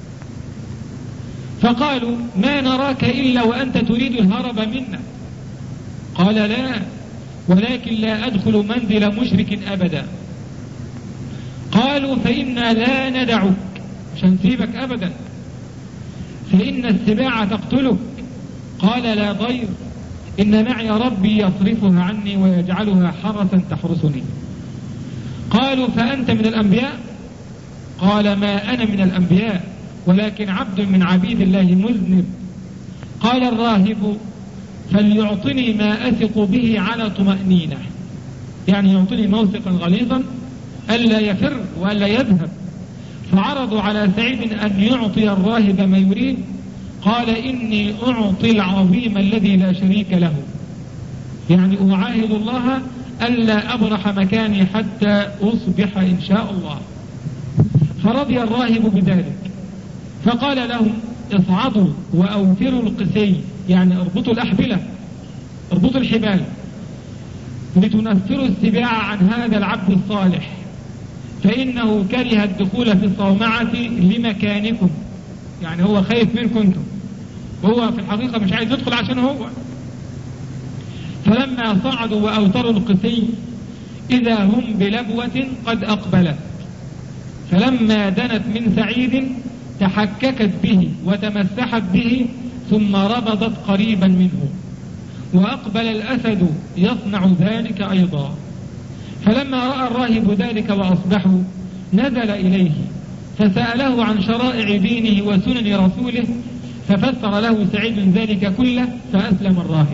فقالوا ما نراك إلا وأنت تريد الهرب منا. قال لا، ولكن لا أدخل منزل مشرك أبدا. قالوا فإنا لا ندعك، مش هنسيبك أبدا، فإن السباع تقتلك. قال لا ضير، إن معي ربي يصرفها عني ويجعلها حرسا تحرسني. قالوا فأنت من الأنبياء؟ قال ما أنا من الأنبياء، ولكن عبد من عبيد الله مذنب. قال الراهب فليعطني ما أثق به على طمأنينة، يعني يعطني موثقا غليظا ألا يفر وألا يذهب. فعرضوا على سعيد أن يعطي الراهب ما يريد. قال إني أعطي العظيم الذي لا شريك له، يعني أعاهد الله ألا أبرح مكاني حتى أصبح إن شاء الله. فرضي الراهب بذلك، فقال لهم اصعدوا وأوفروا القسي، يعني اربطوا الأحبلة، اربطوا الحبال، لتنفروا السباع عن هذا العبد الصالح، فإنه كره الدخول في الصومعة لمكانكم، يعني هو خايف منكم انتم، وهو في الحقيقة مش عايز يدخل عشان هو. فلما صعدوا وأوتروا القسي إذا هم بلبوة قد أقبلت، فلما دنت من سعيد تحككت به وتمسحت به ثم ربضت قريبا منه، وأقبل الأسد يصنع ذلك أيضا. فلما رأى الراهب ذلك وأصبحوا نزل إليه فسأله عن شرائع دينه وسنن رسوله، ففسر له سعيد ذلك كله فأسلم الراهب.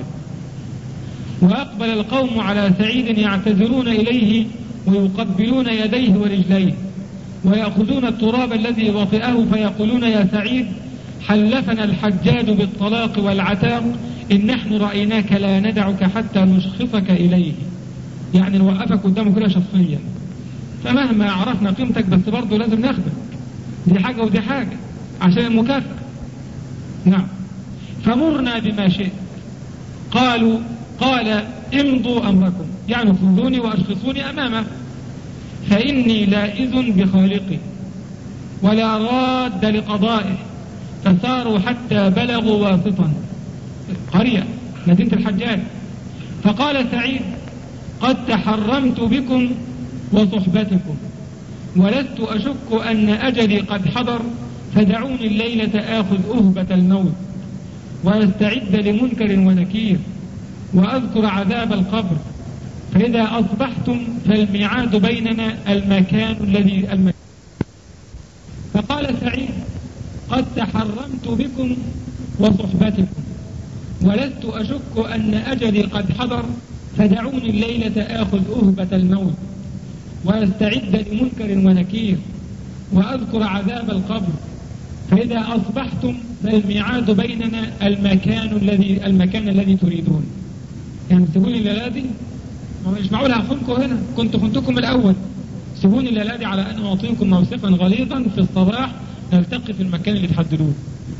وأقبل القوم على سعيد يعتذرون إليه ويقبلون يديه ورجليه ويأخذون التراب الذي وطئه فيقولون يا سعيد حلفنا الحجاج بالطلاق والعتاق إن نحن رأيناك لا ندعك حتى نشخصك إليه، يعني نوقفك قدامه كده شخصيا، فمهما عرفنا قيمتك بس برضه لازم ناخدك، دي حاجة ودي حاجة عشان المكافأة. نعم. فمرنا بما شئت. قالوا قال امضوا أمركم، يعني خذوني وأشخصوني أمامه، فإني لائذ بخالقي ولا راد لقضائه. فساروا حتى بلغوا واسطا، قرية مدينة الحجاج. فقال سعيد قد تحرمت بكم وصحبتكم ولست أشك أن أجلي قد حضر، فدعوني الليلة آخذ أهبة الموت وأستعد لمنكر ونكير وأذكر عذاب القبر، فإذا أصبحتم فالميعاد بيننا المكان الذي المكان. فقال سعيد قد تحرمت بكم وصحبتكم ولست أشك أن أجلي قد حضر، فدعوني الليلة آخذ أهبة الموت وأستعد لمنكر ونكير وأذكر عذاب القبر، فإذا أصبحتم فالميعاد بيننا المكان الذي المكان الذي تريدون. يعني سيبوني الليلة دي، مش معقول هخونكم هنا، كنت خنتكم الأول، سيبوني الليلة دي على أن أعطيكم موثقا غليظا في الصباح نلتقي في المكان اللي تحددوه.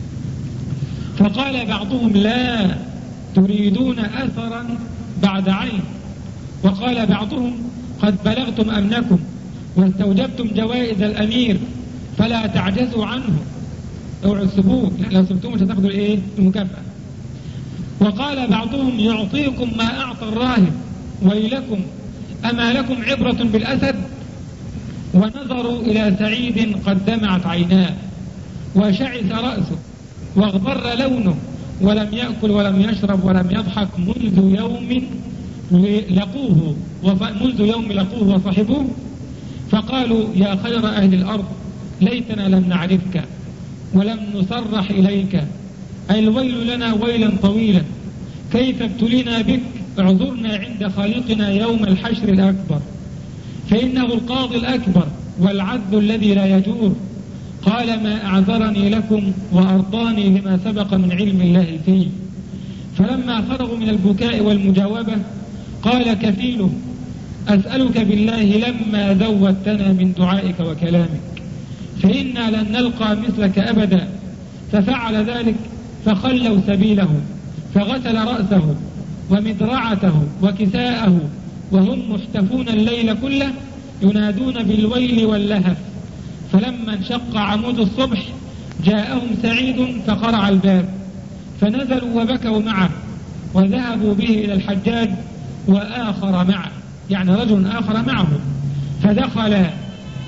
فقال بعضهم لا تريدون أثرا بعد عين، وقال بعضهم قد بلغتم أمنكم واستوجبتم جوائز الأمير فلا تعجزوا عنه، اوعوا تسيبوه، لو سبتوه مش هتاخدوا الايه المكافأة. وقال بعضهم يعطيكم ما أعطى الراهب ويلكم أما لكم عبرة بالأسد. ونظروا إلى سعيد قد دمعت عيناه وشعث رأسه واغبر لونه ولم يأكل ولم يشرب ولم يضحك منذ يوم لقوه منذ يوم لقوه وصحبوه. فقالوا يا خير أهل الأرض ليتنا لم نعرفك ولم نصرح إليك، أي الويل لنا ويلا طويلا، كيف ابتلينا بك، اعذرنا عند خالقنا يوم الحشر الأكبر، فإنه القاضي الأكبر والعدل الذي لا يجور. قال ما أعذرني لكم وأرضاني لما سبق من علم الله فيه. فلما فرغوا من البكاء والمجاوبة قال كفيله أسألك بالله لما ذوتنا من دعائك وكلامك فإنا لن نلقى مثلك أبدا. ففعل ذلك فخلوا سبيله فغسل رأسه ومدرعته وكساءه وهم محتفون الليل كله ينادون بالويل واللهف. فلما انشق عمود الصبح جاءهم سعيد فقرع الباب فنزلوا وبكوا معه وذهبوا به إلى الحجاج وآخر معه، يعني رجل آخر معه، فدخل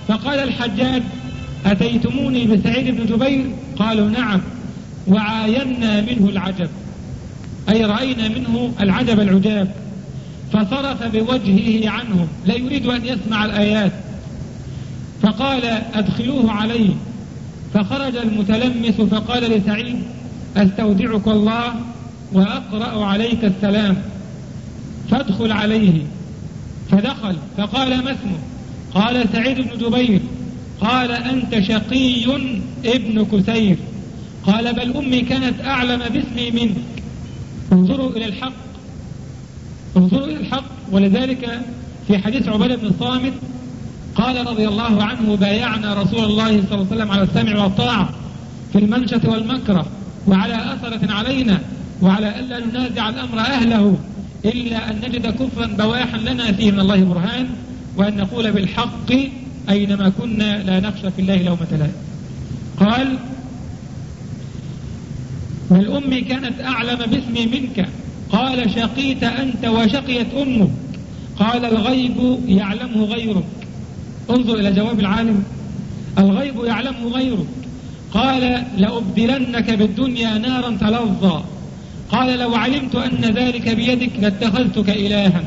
فقال الحجاج: أتيتموني بسعيد بن جبير؟ قالوا: نعم، وعاينا منه العجب، أي رأينا منه العجب العجاب، فصرف بوجهه عنهم لا يريد أن يسمع الآيات، فقال: أدخلوه عليه. فخرج المتلمس فقال لسعيد: أستودعك الله وأقرأ عليك السلام، فادخل عليه. فدخل فقال: ما اسمه؟ قال: سعيد بن جبير. قال: أنت شقي ابن كثير. قال: بل أمي كانت أعلم باسمي منك. انظروا إلى الحق، انظروا إلى الحق. ولذلك في حديث عبادة بن الصامت قال رضي الله عنه: بايعنا رسول الله صلى الله عليه وسلم على السمع والطاعة في المنشة والمكره، وعلى أثرة علينا، وعلى ألا ننازع الأمر أهله إلا أن نجد كفرا بواحا لنا فيه من الله برهان، وأن نقول بالحق أينما كنا لا نخشى في الله لومة لائم. قال: والأم كانت أعلم باسمي منك. قال: شقيت أنت وشقيت أمك. قال: الغيب يعلمه غيرك. انظر إلى جواب العالم: الغيب يعلمه غيرك. قال: لأبدلنك بالدنيا نارا تلظى. قال: لو علمت أن ذلك بيدك لاتخذتك إلها.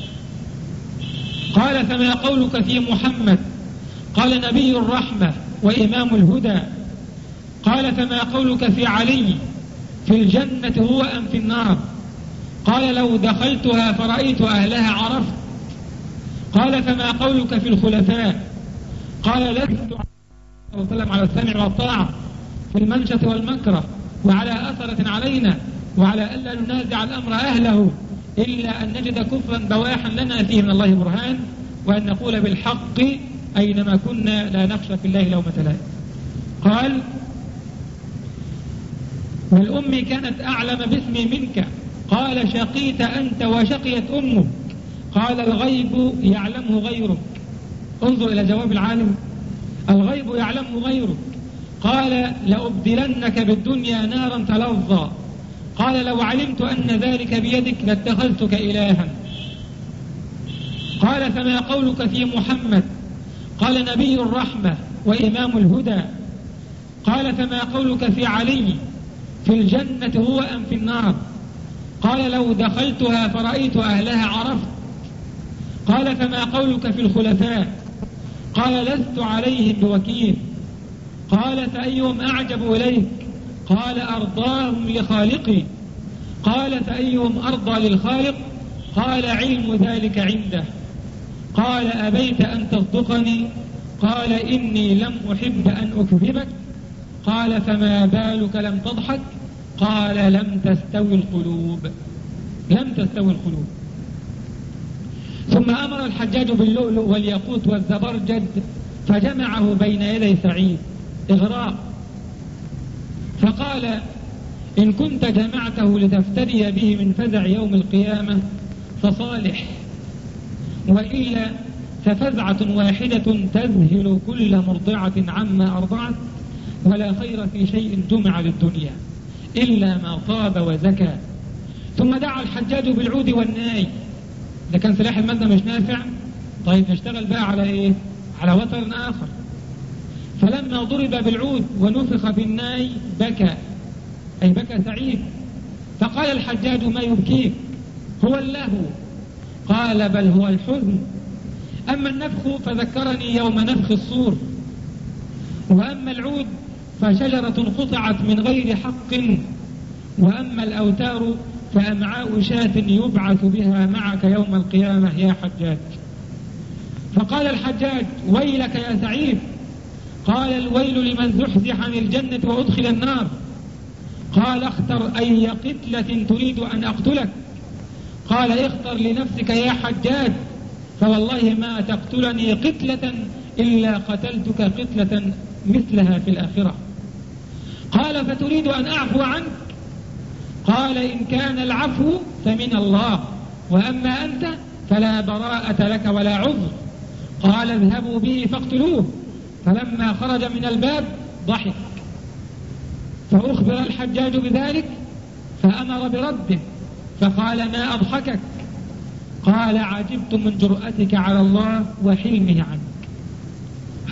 قال: فما قولك في محمد؟ قال: نبي الرحمة وإمام الهدى. قال: فما قولك في علي؟ في الجنة هو أم في النار؟ قال: لو دخلتها فرأيت أهلها عرفت. قال: فما قولك في الخلفاء؟ قال: لست على السمع والطاعة في المنشة والمكره، وعلى أثرة علينا، وعلى ألا ننازع الأمر أهله إلا أن نجد كفرا بواحا لنا فيه من الله برهان، وأن نقول بالحق أينما كنا لا نخشى في الله لومة لائم. قال: والأم كانت أعلم باسمي منك. قال: شقيت أنت وشقيت أمك. قال: الغيب يعلمه غيرك. انظر إلى جواب العالم: الغيب يعلمه غيرك. قال: لأبدلنك بالدنيا نارا تلظى. قال: لو علمت أن ذلك بيدك لاتخذتك إلها. قال: فما قولك في محمد؟ قال: نبي الرحمة وإمام الهدى. قال: فما قولك في علي؟ في الجنة هو أم في النار؟ قال: لو دخلتها فرأيت أهلها عرفت. قال: فما قولك في الخلفاء؟ قال: لست عليهم بوكيل. قال: فأيهم أعجب إليك؟ قال: أرضاهم لخالقي. قال: فأيهم أرضى للخالق؟ قال: علم ذلك عنده. قال: أبيت أن تصدقني؟ قال: إني لم أحب أن أكذبك. قال: فما بالك لم تضحك؟ قال: لم تستوي القلوب، لم تستوي القلوب. ثم أمر الحجاج باللؤلؤ والياقوت والزبرجد فجمعه بين يدي سعيد إغراء، فقال: إن كنت جمعته لتفتدي به من فزع يوم القيامة فصالح، وإلا ففزعة واحدة تذهل كل مرضعة عما أرضعت، ولا خير في شيء جمع للدنيا إلا ما طاب وزكى. ثم دعا الحجاج بالعود والناي. ده كان سلاح المادة مش نافع، طيب نشتغل بقى على إيه؟ على وتر آخر. فلما ضرب بالعود ونفخ بالناي بكى، أي بكى سعيد. فقال الحجاج: ما يبكيك؟ هو اللهو. قال: بل هو الحزن. أما النفخ فذكرني يوم نفخ الصور، وأما العود فشجرة قطعت من غير حق، وأما الأوتار فأمعاء شاة يبعث بها معك يوم القيامة يا حجاج. فقال الحجاج: ويلك يا سعيد. قال: الويل لمن زحزح عن الجنة وأدخل النار. قال: اختر أي قتلة تريد أن أقتلك؟ قال: اختر لنفسك يا حجاج، فوالله ما تقتلني قتلة إلا قتلتك قتلة مثلها في الآخرة. قال: فتريد أن أعفو عنك؟ قال: إن كان العفو فمن الله، وأما أنت فلا براءة لك ولا عذر. قال: اذهبوا به فاقتلوه. فلما خرج من الباب ضحك، فأخبر الحجاج بذلك فأمر برده، فقال: ما أضحكك؟ قال: عجبت من جرأتك على الله وحلمه عنك.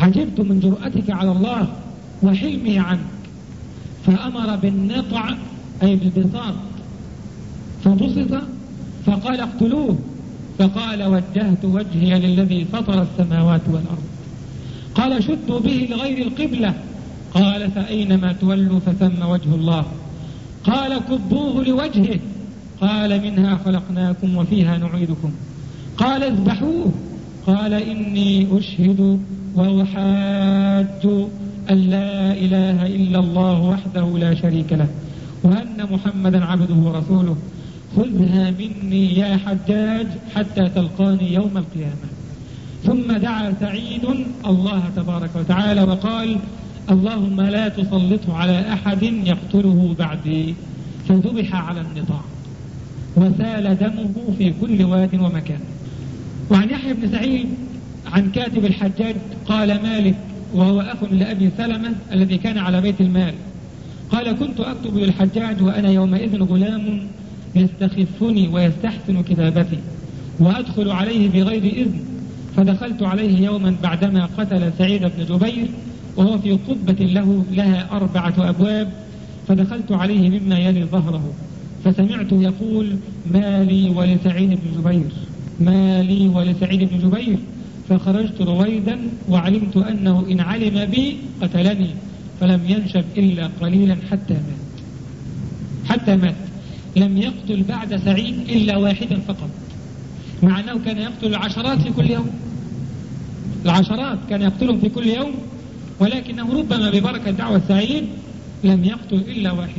عجبت من جرأتك على الله وحلمه عنك. فأمر بالنطع أي بالبساط، فبسط فقال اقتلوه، فقال وجهت وجهي للذي فطر السماوات والأرض. قال شدوا به لغير القبلة، قال فأينما تولوا فثم وجه الله. قال كبوه لوجهه، قال منها خلقناكم وفيها نعيدكم. قال اذبحوه، قال إني أشهد وأحاج أن لا إله إلا الله وحده لا شريك له وأن محمدا عبده ورسوله، خذها مني يا حجاج حتى تلقاني يوم القيامة. ثم دعا سعيد الله تبارك وتعالى وقال اللهم لا تسلطه على أحد يقتله بعدي، فذبح على النطاع وسال دمه في كل واد ومكان. وعن يحيى بن سعيد عن كاتب الحجاج قال مالك وهو أخ لأبي سلمة الذي كان على بيت المال قال كنت أكتب للحجاج وأنا يومئذ غلام يستخفني ويستحسن كتابتي وأدخل عليه بغير إذن، فدخلت عليه يوما بعدما قتل سعيد بن جبير وهو في قبة له لها أربعة أبواب، فدخلت عليه مما يلي ظهره فسمعته يقول ما لي ولسعيد بن جبير، ما لي ولسعيد بن جبير، فخرجت رويدا وعلمت أنه إن علم بي قتلني، فلم ينشب إلا قليلا حتى مات حتى مات لم يقتل بعد سعيد إلا واحدا فقط، مع أنه كان يقتل العشرات في كل يوم، العشرات كان يقتلهم في كل يوم، ولكنه ربما ببركة دعوة سعيد لم يقتل إلا واحدا.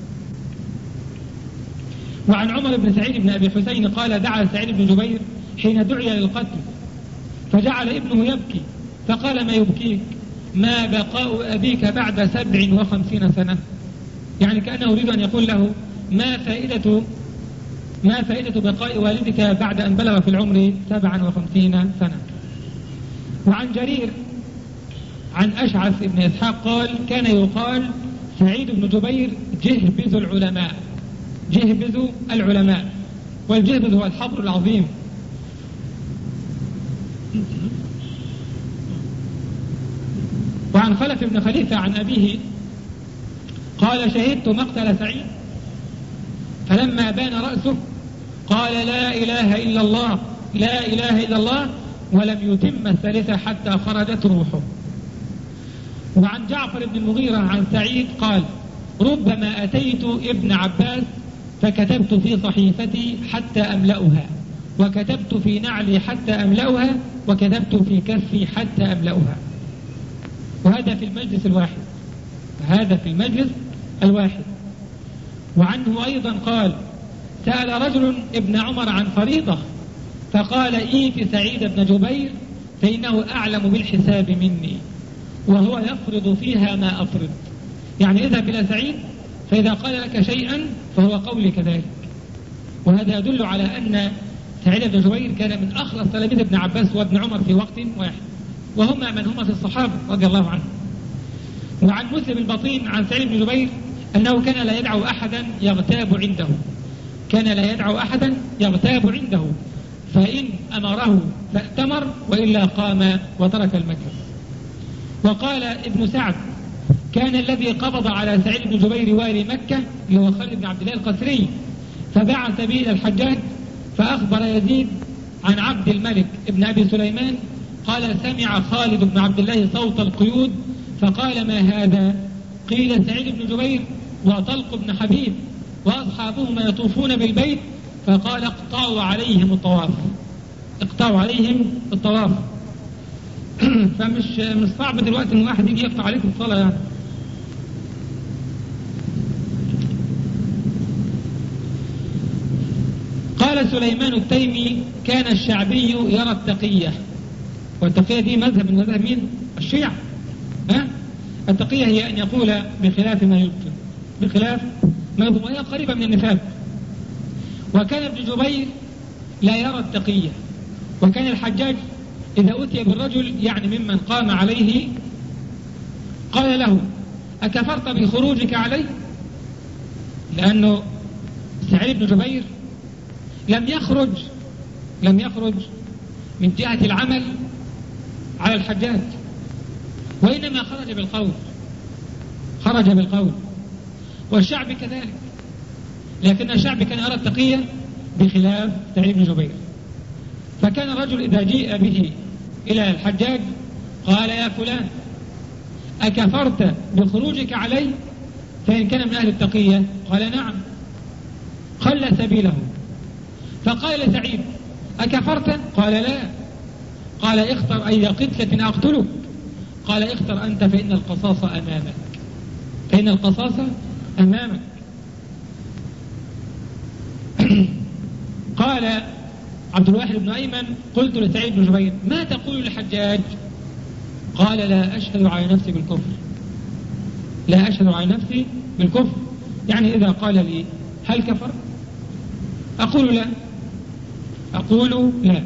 وعن عمر بن سعيد بن أبي حسين قال دعا سعيد بن جبير حين دعي للقتل فجعل ابنه يبكي فقال ما يبكيك؟ ما بقاء أبيك بعد سبع وخمسين سنة، يعني كأنه يريد أن يقول له ما فائدة ما فائدة بقاء والدك بعد أن بلغ في العمر سبعا وخمسين سنة. وعن جرير عن أشعث بن إسحاق قال كان يقال سعيد بن جبير جهبذ العلماء، جهبذ العلماء، والجهبذ هو الحبر العظيم. وعن خلف بن خليفة عن أبيه قال شهدت مقتل سعيد فلما بان رأسه قال لا إله إلا الله لا إله إلا الله ولم يتم الثالثة حتى خرجت روحه. وعن جعفر بن المغيرة عن سعيد قال ربما أتيت ابن عباس فكتبت في صحيفتي حتى أملأها، وكتبت في نعلي حتى أملأها، وكتبت في كفي حتى أملأها. وهذا في المجلس الواحد، هذا في المجلس الواحد. وعنه أيضا قال سأل رجل ابن عمر عن فريضة فقال إيت سعيد بن جبير فإنه أعلم بالحساب مني وهو يفرض فيها ما أفرض، يعني اذهب إلى سعيد فإذا قال لك شيئا فهو قولي كذلك. وهذا يدل على أن سعيد بن جبير كان من أخلص تلاميذ ابن عباس وابن عمر في وقت واحد، وهما من هما في الصحابة رضي الله عنهم. وعن مسلم البطين عن سعيد بن جبير أنه كان لا يدعو أحدا يغتاب عنده، كان لا يدعو أحدا يغتاب عنده، فإن أمره فأتمر وإلا قام وترك المجلس. وقال ابن سعد كان الذي قبض على سعيد بن جبير والي مكة اللي هو خالد بن عبد الله القسري فبعث به إلى الحجاج فأخبر يزيد عن عبد الملك ابن أبي سليمان قال سمع خالد بن عبد الله صوت القيود فقال ما هذا؟ قيل سعيد بن جبير وطلق بن حبيب وأصحابهما يطوفون بالبيت، فقال اقطعوا عليهم الطواف، اقطعوا عليهم الطواف. فمش مش صعب دلوقتي ان واحد يجي يقطع عليكم الصلاة يعني. قال سليمان التيمي كان الشعبي يرى التقية، والتقية دي مذهب من مذهب مين؟ الشيعة. ها؟ التقية هي أن يقول بخلاف ما يبطن، بخلاف ما يبطن، وهي قريبة من النفاق. وكان ابن جبير لا يرى التقية، وكان الحجاج إذا أتي بالرجل يعني ممن قام عليه قال له أكفرت بخروجك عليه؟ لأنه سعيد بن جبير لم يخرج لم يخرج من جهة العمل على الحجاج، وإنما خرج بالقول خرج بالقول والشعب كذلك، لكن الشعب كان يرى التقية بخلاف سعيد بن جبير. فكان الرجل إذا جيء به إلى الحجاج قال: يا فلان، أكفرت بخروجك علي؟ فإن كان من أهل التقية قال: نعم، خلى سبيله. فقال لسعيد: أكفرت؟ قال: لا. قال: اختر أي قتلة أقتلك. قال: اختر أنت فإن القصاص أمامك فإن القصاص أمامك. قال عبد الواحد بن أيمن: قلت لسعيد بن جبير: ما تقول للحجاج؟ قال: لا أشهد على نفسي بالكفر لا أشهد على نفسي بالكفر يعني إذا قال لي: هل كفر؟ أقول لا أقول لا.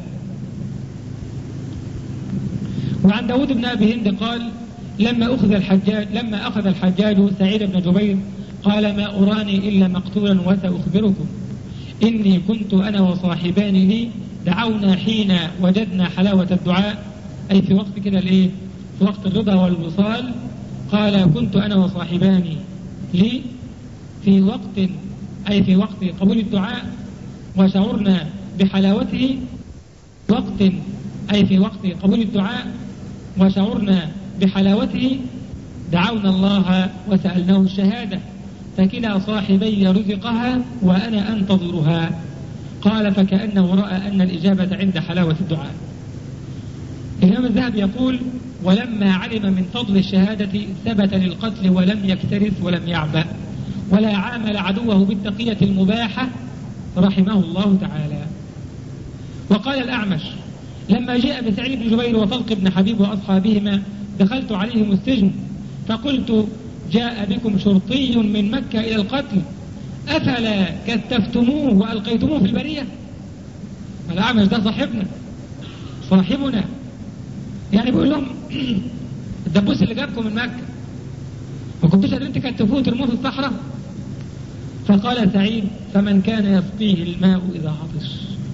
وعن داود بن أبي هند قال: لما أخذ الحجاج لما أخذ الحجاج سعيد بن جبير قال: ما أراني إلا مقتولا وسأخبركم إني كنت أنا وصاحبان لي دعونا حين وجدنا حلاوة الدعاء، أي في وقت كده الإيه؟ في وقت الرضا والوصال. قال: كنت أنا وصاحباني لي في وقت أي في وقت قبول الدعاء وشعرنا بحلاوته وقت أي في وقت قبول الدعاء وشعرنا بحلاوته دعونا الله وسألناه الشهادة، فكلا صاحبي رزقها وأنا أنتظرها. قال: فكأنه رأى أن الإجابة عند حلاوة الدعاء. الإمام الذهبي يقول: ولما علم من فضل الشهادة ثبت للقتل ولم يكترث ولم يعبأ ولا عامل عدوه بالتقية المباحة رحمه الله تعالى. وقال الأعمش: لما جاء بسعيد بن جبير وطلق بن حبيب وأصحابهما دخلت عليهم السجن فقلت: جاء بكم شرطي من مكة إلى القتل أفلا كتفتموه وألقيتموه في البرية؟ الأعمش ده صاحبنا صاحبنا يعني بيقول لهم: الدبوس اللي جابكم من مكة ما كنتوش قادرين تكتفوه وترموه في الصحراء؟ فقال سعيد: فمن كان يسقيه الماء إذا عطش.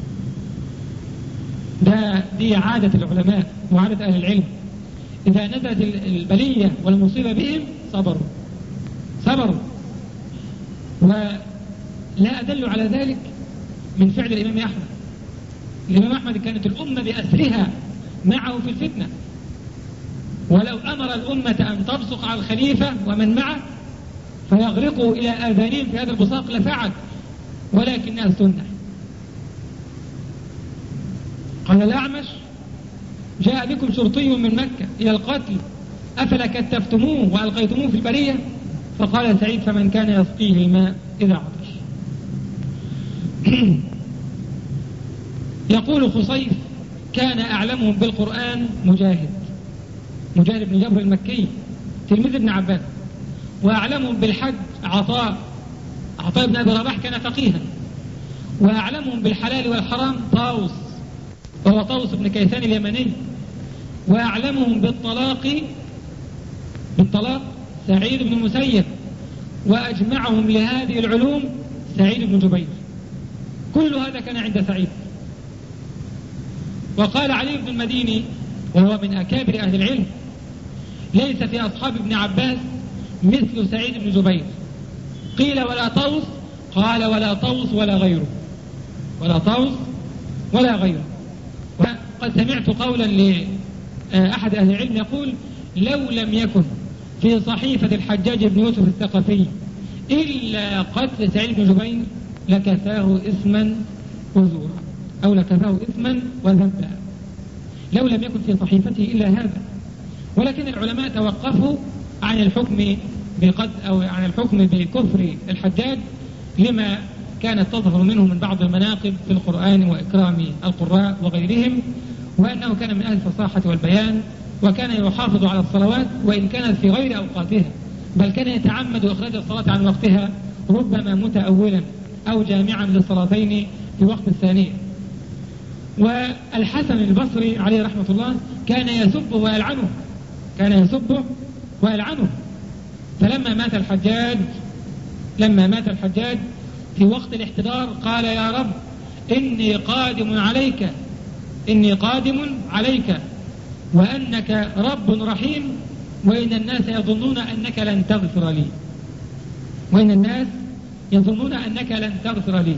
ده دي عادة العلماء وعادة أهل العلم، إذا نزلت البلية والمصيبة بهم صبروا صبروا ولا أدل على ذلك من فعل الإمام أحمد. الإمام أحمد كانت الأمة بأسرها معه في الفتنة، ولو أمر الأمة أن تبصق على الخليفة ومن معه فيغرقوا إلى آذانهم في هذا البصاق لفعل، ولكنها السنة. قال الأعمش: جاء بكم شرطي من مكة إلى القتل أفلا كتفتموه وألقيتموه في البرية؟ فقال سعيد: فمن كان يسقيه الماء إذا عطش. يقول خصيف: كان أعلمهم بالقرآن مجاهد مجاهد بن جبر المكي تلميذ ابن عباس، وأعلمهم بالحج عطاء عطاء بن أبي رباح كان فقيها، وأعلمهم بالحلال والحرام طاووس وهو طاووس بن كيسان اليمني، وأعلمهم بالطلاق بالطلاق سعيد بن المسيب، وأجمعهم لهذه العلوم سعيد بن جبير. كل هذا كان عند سعيد. وقال علي بن المديني وهو من أكابر أهل العلم: ليس في أصحاب ابن عباس مثل سعيد بن جبير. قيل: ولا طوس؟ قال: ولا طوس ولا غيره ولا طوس ولا غيره. وقد سمعت قولا لأحد أهل العلم يقول: لو لم يكن في صحيفة الحجاج بن يوسف الثقفي إلا قتل سعيد بن جبير لكفاه إثما وزورا أو لكفاه إثما وذنبا، لو لم يكن في صحيفته إلا هذا. ولكن العلماء توقفوا عن الحكم بقد أو عن الحكم بكفر الحجاج لما كانت تظهر منه من بعض المناقب في القرآن وإكرام القراء وغيرهم، وأنه كان من أهل الفصاحة والبيان، وكان يحافظ على الصلوات وإن كانت في غير أوقاتها، بل كان يتعمد إخراج الصلاة عن وقتها ربما متأولا أو جامعا للصلاتين في وقت الثانية. والحسن البصري عليه رحمة الله كان يسبه ويلعنه كان يسبه ويلعنه فلما مات الحجاج لما مات الحجاج في وقت الاحتضار قال: يا رب إني قادم عليك إني قادم عليك وأنك رب رحيم وإن الناس يظنون أنك لن تغفر لي وإن الناس يظنون أنك لن تغفر لي.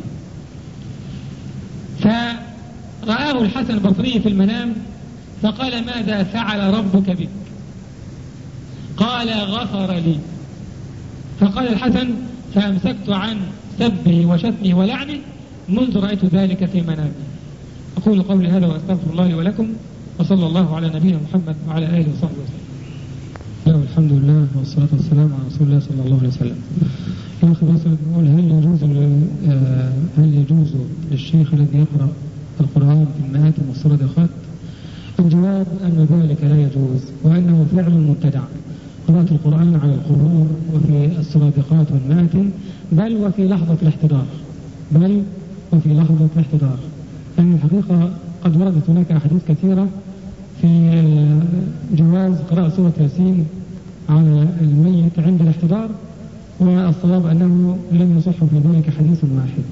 فرآه الحسن البصري في المنام فقال ماذا فعل ربك بك؟ قال غفر لي. فقال الحسن فأمسكت عن سبه وشتمه ولعنه منذ رأيت ذلك في منامي. أقول قولي هذا وأستغفر الله لي ولكم، وصلى الله على نبينا محمد وعلى آله وصحبه وسلم. الحمد لله والصلاة والسلام على رسول الله صلى الله عليه وسلم. الأخ باسل يقول هل يجوز هل يجوز للشيخ الذي يقرأ القرآن في المآتم والصدقات؟ الجواب أن ذلك لا يجوز، وأنه فعل مبتدع، قراءة القرآن على القبور وفي الصدقات والمآتم، بل وفي لحظة الاحتضار بل وفي لحظة الاحتضار يعني الحقيقة قد وردت هناك أحاديث كثيرة في جواز قراءة سورة ياسين على الميت عند الاحتضار، والصواب أنه لم يصح في ذلك حديث واحد.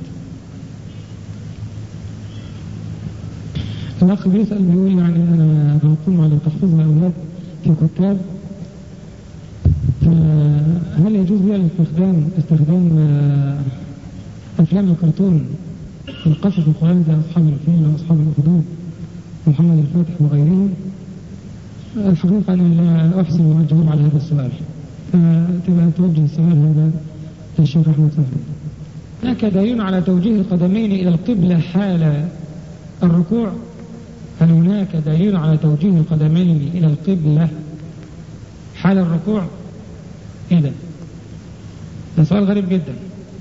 الأخ بيسأل بيقول يعني أنا بقوم على تحفيظ الأولاد في كتاب، هل يجوز لي استخدام استخدام أفلام الكرتون في القصص القرآنية زي أصحاب الفيل وأصحاب الأخدود محمد الفاتح وغيرهم؟ الحقيقة أنا لا أحسن الجواب على هذا السؤال، فتبقى توجه السؤال هذا للشيخ أحمد صفر. هناك دليل على توجيه القدمين إلى القبلة حال الركوع؟ هل هناك دليل على توجيه القدمين إلى القبلة حال الركوع؟ إذا ده سؤال غريب جدا.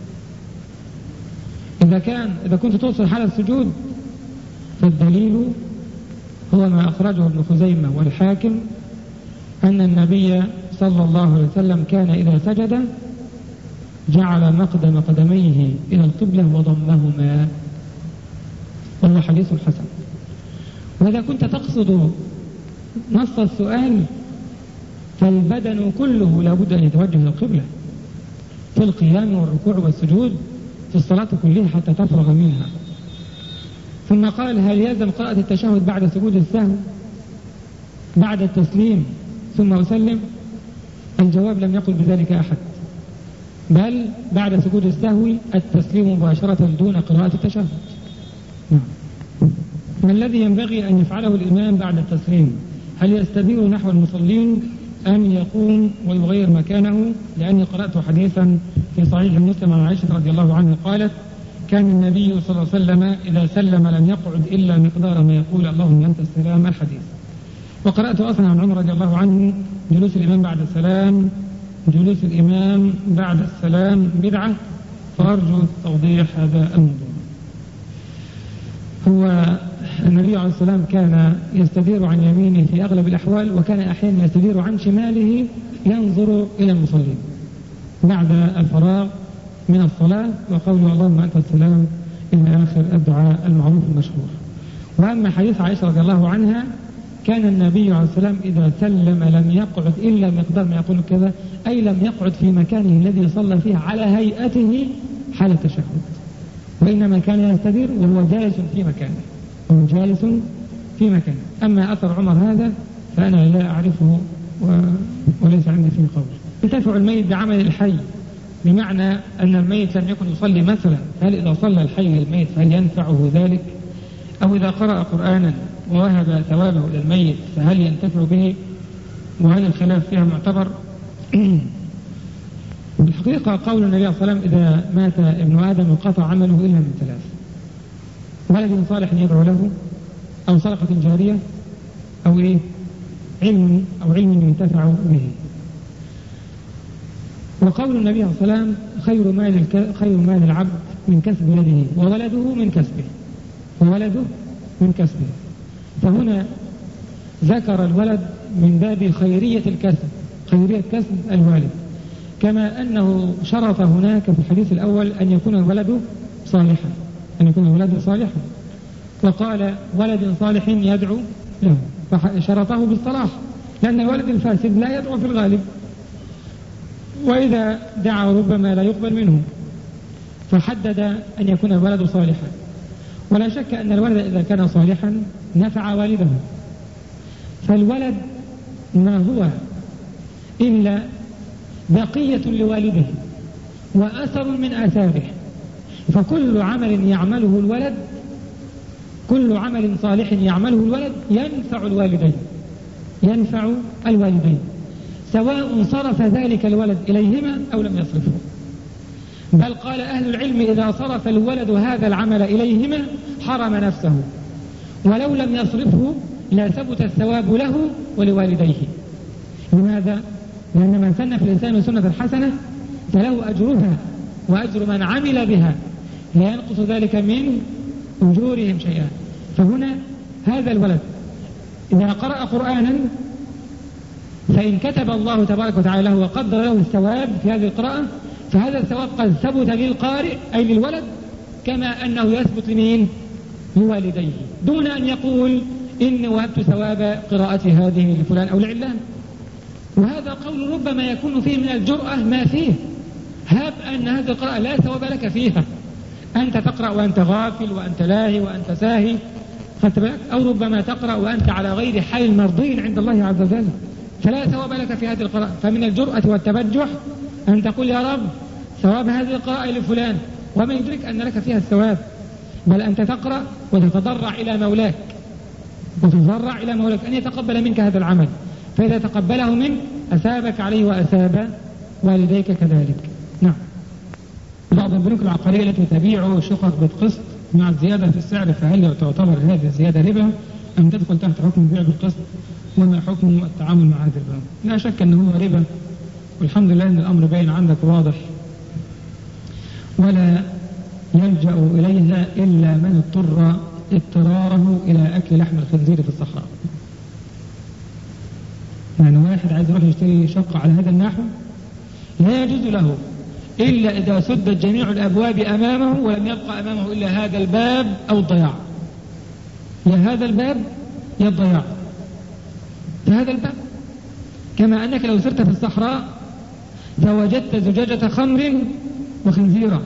إذا كان إذا كنت توصل حال السجود فالدليل هو ما أخرجه ابن خزيمة والحاكم أن النبي صلى الله عليه وسلم كان إذا سجد جعل مقدم قدميه إلى القبلة وضمهما، وهو حديث حسن. وإذا كنت تقصد نص السؤال فالبدن كله لابد أن يتوجه إلى القبلة في القيام والركوع والسجود في الصلاة كلها حتى تفرغ منها. ثم قال هل يلزم قراءة التشهد بعد سجود السهو بعد التسليم ثم أسلم؟ الجواب لم يقل بذلك أحد، بل بعد سجود السهو التسليم مباشرة دون قراءة التشهد. نعم. ما الذي ينبغي أن يفعله الإمام بعد التسليم؟ هل يستدير نحو المصلين أم يقوم ويغير مكانه؟ لأني قرأت حديثا في صحيح مسلم عن عائشة رضي الله عنها قالت كان النبي صلى الله عليه وسلم إذا سلم لم يقعد إلا مقدار ما يقول اللهم أنت السلام الحديث. وقرأت أصلا عن عمر رضي الله عنه جلوس الإمام بعد السلام جلوس الإمام بعد السلام بدعة، فأرجو توضيح هذا الموضوع. هو النبي عليه السلام كان يستدير عن يمينه في أغلب الأحوال، وكان أحيانا يستدير عن شماله ينظر إلى المصلين بعد الفراغ من الصلاة وقوله اللهم أنت السلام إلى آخر الدعاء المعروف المشهور. وأما حديث عائشة رضي الله عنها كان النبي عليه السلام إذا سلم لم يقعد إلا مقدار ما يقول كذا، أي لم يقعد في مكانه الذي صلى فيه على هيئته حال التشهد، وإنما كان يستدير وهو جالس في مكانه وهو جالس في مكانه. أما أثر عمر هذا فأنا لا أعرفه و... وليس عندي فيه قول. ينتفع الميت بعمل الحي، بمعنى أن الميت لم يكن يصلي مثلا، هل إذا صلى الحي للميت فهل ينفعه ذلك؟ أو إذا قرأ قرآنا ووهب ثوابه للميت فهل ينتفع به؟ وهل الخلاف فيها معتبر؟ الحقيقة قول النبي صلى الله عليه وسلم إذا مات ابن آدم انقطع عمله إلا من ثلاث: ولد صالح يدعو له، أو صدقة جارية، أو إيه؟ علم أو علم ينتفع به. وقول النبي صلى الله عليه وسلم خير مال الك... خير مال العبد من كسب يده وولده من كسبه وولده من كسبه، فهنا ذكر الولد من باب خيرية الكسب، خيرية كسب الوالد، كما أنه شرط هناك في الحديث الأول أن يكون الولد صالحا أن يكون الولد صالحا وقال ولد صالح يدعو له، فشرطه بالصلاح، لأن الولد الفاسد لا يدعو في الغالب، وإذا دعا ربما لا يقبل منه، فحدد أن يكون الولد صالحا. ولا شك أن الولد إذا كان صالحا نفع والده، فالولد ما هو إلا بقية لوالده وأثر من آثاره. فكل عمل يعمله الولد كل عمل صالح يعمله الولد ينفع الوالدين ينفع الوالدين سواء صرف ذلك الولد إليهما أو لم يصرفه. بل قال أهل العلم إذا صرف الولد هذا العمل إليهما حرم نفسه، ولو لم يصرفه لا ثبت الثواب له ولوالديه. لماذا؟ لأن من سن في الإنسان سنة حسنة فله أجرها وأجر من عمل بها، لا ينقص ذلك من أجورهم شيئا. فهنا هذا الولد إذا قرأ قرآنا فإن كتب الله تبارك وتعالى له وقدر له الثواب في هذه القراءة، فهذا الثواب قد ثبت للقارئ أي للولد كما أنه يثبت لمين؟ لوالديه، دون أن يقول إني وهبت ثواب قراءة هذه لفلان أو لعلان. وهذا قول ربما يكون فيه من الجرأة ما فيه. هب أن هذه القراءة لا ثواب لك فيها، أنت تقرأ وأنت غافل وأنت لاهي وأنت ساهي، أو ربما تقرأ وأنت على غير حال مرضي عند الله عز وجل، فلا ثواب لك في هذه القراءة. فمن الجرأة والتبجح أن تقول يا رب ثواب هذه القراءة لفلان، وما يدرك أن لك فيها الثواب. بل أنت تقرأ وتتضرع إلى مولاك وتتضرع إلى مولاك أن يتقبل منك هذا العمل، فإذا تقبله منك أثابك عليه وأثاب والديك كذلك. نعم. بعض البنوك العقارية التي تبيع شقق بالقسط مع الزيادة في السعر، فهل تعتبر هذه الزيادة ربا أم تدخل تحت حكم البيع بالقسط؟ وما حكم التعامل مع هذه البنوك؟ لا شك أنه هو ربا، والحمد لله أن الأمر باين عندك واضح، ولا يلجأ إليها إلا من اضطر اضطراره إلى أكل لحم الخنزير في الصحراء. يعني واحد عايز يروح يشتري شقة على هذا النحو لا يجوز له إلا إذا سدت جميع الأبواب أمامه ولم يبقى أمامه إلا هذا الباب أو الضياع، يا هذا الباب يا الضياع. فهذا الباب كما أنك لو سرت في الصحراء فوجدت زجاجة خمر وخنزيرا،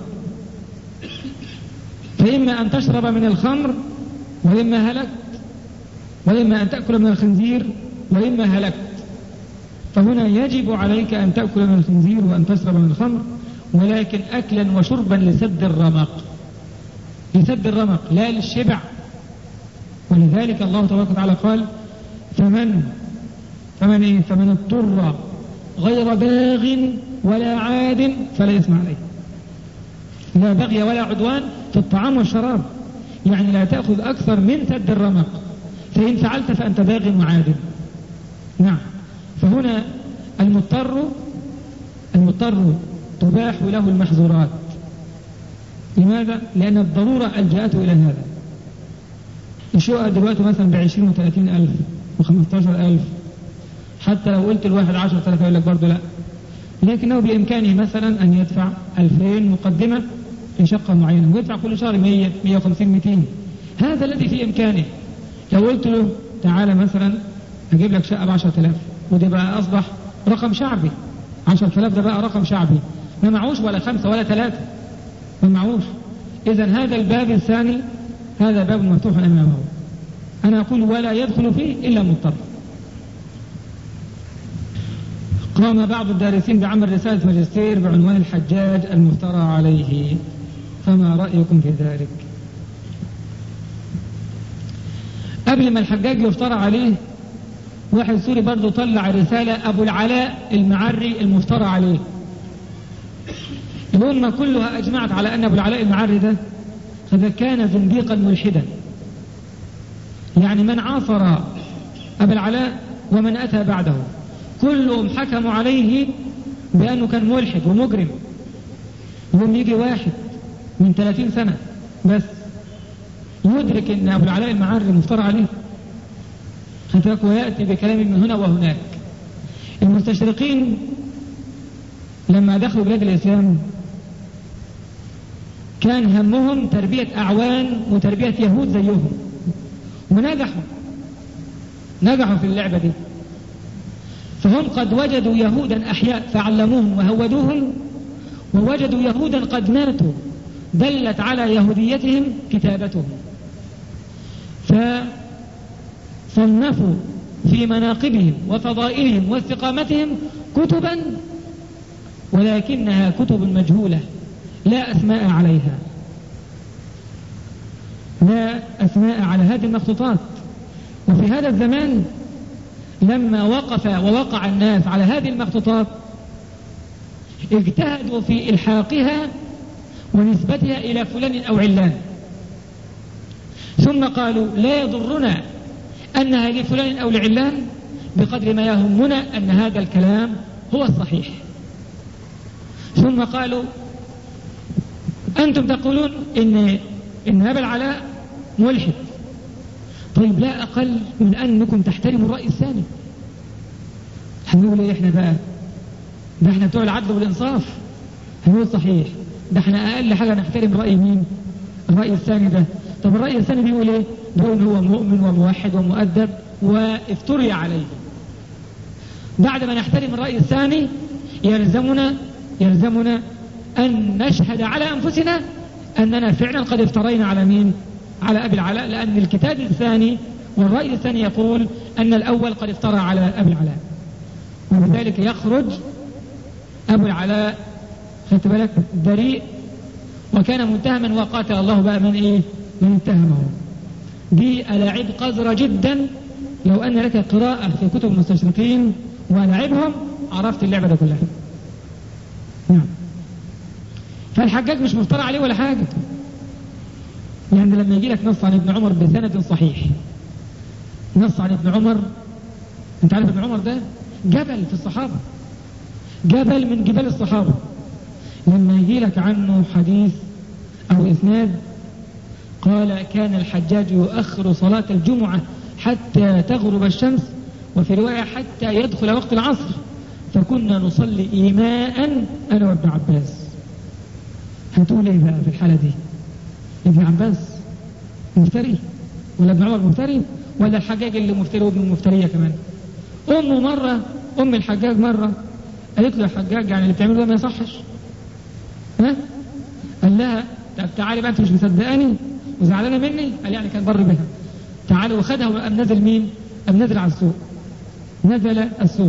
فإما أن تشرب من الخمر وإما هلكت، وإما أن تأكل من الخنزير وإما هلكت. فهنا يجب عليك أن تأكل من الخنزير وأن تشرب من الخمر، ولكن أكلا وشربا لسد الرمق، لسد الرمق لا للشبع. ولذلك الله تبارك وتعالى قال فمن فمن إيه؟ فمن اضطر غير باغ ولا عاد فلا إثم عليه. لا بغي ولا عدوان في الطعام والشراب، يعني لا تأخذ أكثر من سد الرمق، فإن فعلت فأنت باغ وعاد. نعم. فهنا المضطر المضطر تباح له المحظورات. لماذا؟ لأن الضرورة ألجأته إلى هذا. الشقة دلوقتي مثلا بعشرين وثلاثين ألف وخمستاشر ألف، حتى لو قلت الواحد عشر ثلاثة يقول لك برضه لا، لكنه بإمكانه مثلا أن يدفع ألفين مقدمة في شقة معينة ويدفع كل شهر مية مية وخمسين مئتين. هذا الذي في إمكانه. لو قلت له تعالى مثلا أجيب لك شقة بعشرة آلاف، وده بقى أصبح رقم شعبي، عشرة آلاف ده بقى رقم شعبي، ما معوش ولا خمسة ولا ثلاثة، ما معوش. إذن هذا الباب الثاني هذا باب مفتوح أمامه. أنا أقول ولا يدخل فيه إلا مضطر. قام بعض الدارسين بعمل رسالة ماجستير بعنوان الحجاج المفترى عليه، فما رأيكم في ذلك؟ قبل ما الحجاج يفترى عليه واحد سوري برضه طلع رسالة أبو العلاء المعري المفترى عليه. الأمة كلها أجمعت على أن أبو العلاء المعري ده هذا كان زنديقا ملحدا، يعني من عاصر أبو العلاء ومن أتى بعده كلهم حكموا عليه بأنه كان ملحد ومجرم. يوم يجي واحد من ثلاثين سنة بس يدرك أن أبو العلاء المعري مفترى عليه، خطرك ويأتي بكلام من هنا وهناك. المستشرقين لما دخلوا بلاد الإسلام كان همهم تربية أعوان وتربية يهود زيهم، ونجحوا نجحوا في اللعبة دي. فهم قد وجدوا يهودا أحياء فعلموهم وهودوهم، ووجدوا يهودا قد ماتوا دلت على يهوديتهم كتابتهم، فصنفوا في مناقبهم وفضائلهم واستقامتهم كتبا ولكنها كتب مجهولة لا أسماء عليها، لا أسماء على هذه المخطوطات. وفي هذا الزمان لما وقف ووقع الناس على هذه المخطوطات اجتهدوا في إلحاقها ونسبتها إلى فلان أو علان، ثم قالوا لا يضرنا أنها لفلان أو لعلان بقدر ما يهمنا أن هذا الكلام هو الصحيح. ثم قالوا أنتم تقولون إن إن أبا العلاء ملحد، طيب لا أقل من أنكم تحترموا الرأي الثاني. هنقول إيه إحنا بقى؟ ده إحنا بتوع العدل والإنصاف، هنقول صحيح، ده إحنا أقل حاجة نحترم رأي مين؟ الرأي الثاني ده. طب الرأي الثاني بيقول إيه؟ بيقول هو مؤمن وموحد ومؤدب وافتري عليه. بعد ما نحترم الرأي الثاني يلزمنا يلزمنا أن نشهد على أنفسنا أننا فعلا قد افترينا على مين؟ على أبي العلاء، لأن الكتاب الثاني والرأي الثاني يقول أن الأول قد افترى على أبي العلاء، وبذلك يخرج أبو العلاء خدت بالك بريء، وكان متهما وقاتل الله بقى من إيه؟ من اتهمه. دي ألاعيب قذرة جدا، لو أن لك قراءة في كتب المستشرقين وألاعبهم عرفت اللعبة ده كلها. نعم. فالحجاج مش مفترى عليه ولا حاجة، يعني لما يجي لك نص عن ابن عمر بسند صحيح، نص عن ابن عمر، انت عارف ابن عمر ده جبل في الصحابة، جبل من جبال الصحابة، لما يجي لك عنه حديث أو إسناد قال كان الحجاج يؤخر صلاة الجمعة حتى تغرب الشمس، وفي رواية حتى يدخل وقت العصر، فكنا نصلي إيماء أنا وابن عباس. هتقول إيه بقى في الحالة دي؟ ابن عباس مفتري ولا ابن عمر مفتري ولا الحجاج اللي مفتري وابن مفترية كمان؟ أمه مرة أم الحجاج مرة قالت له يا حجاج يعني اللي بتعمله ده ما يصحش، ها؟ قال لها طب تعالي بقى انت مش مصدقاني وزعلانه مني؟ قال يعني كان بر بها، تعالوا. وخدها وقام نزل مين؟ قام نزل على السوق، نزل السوق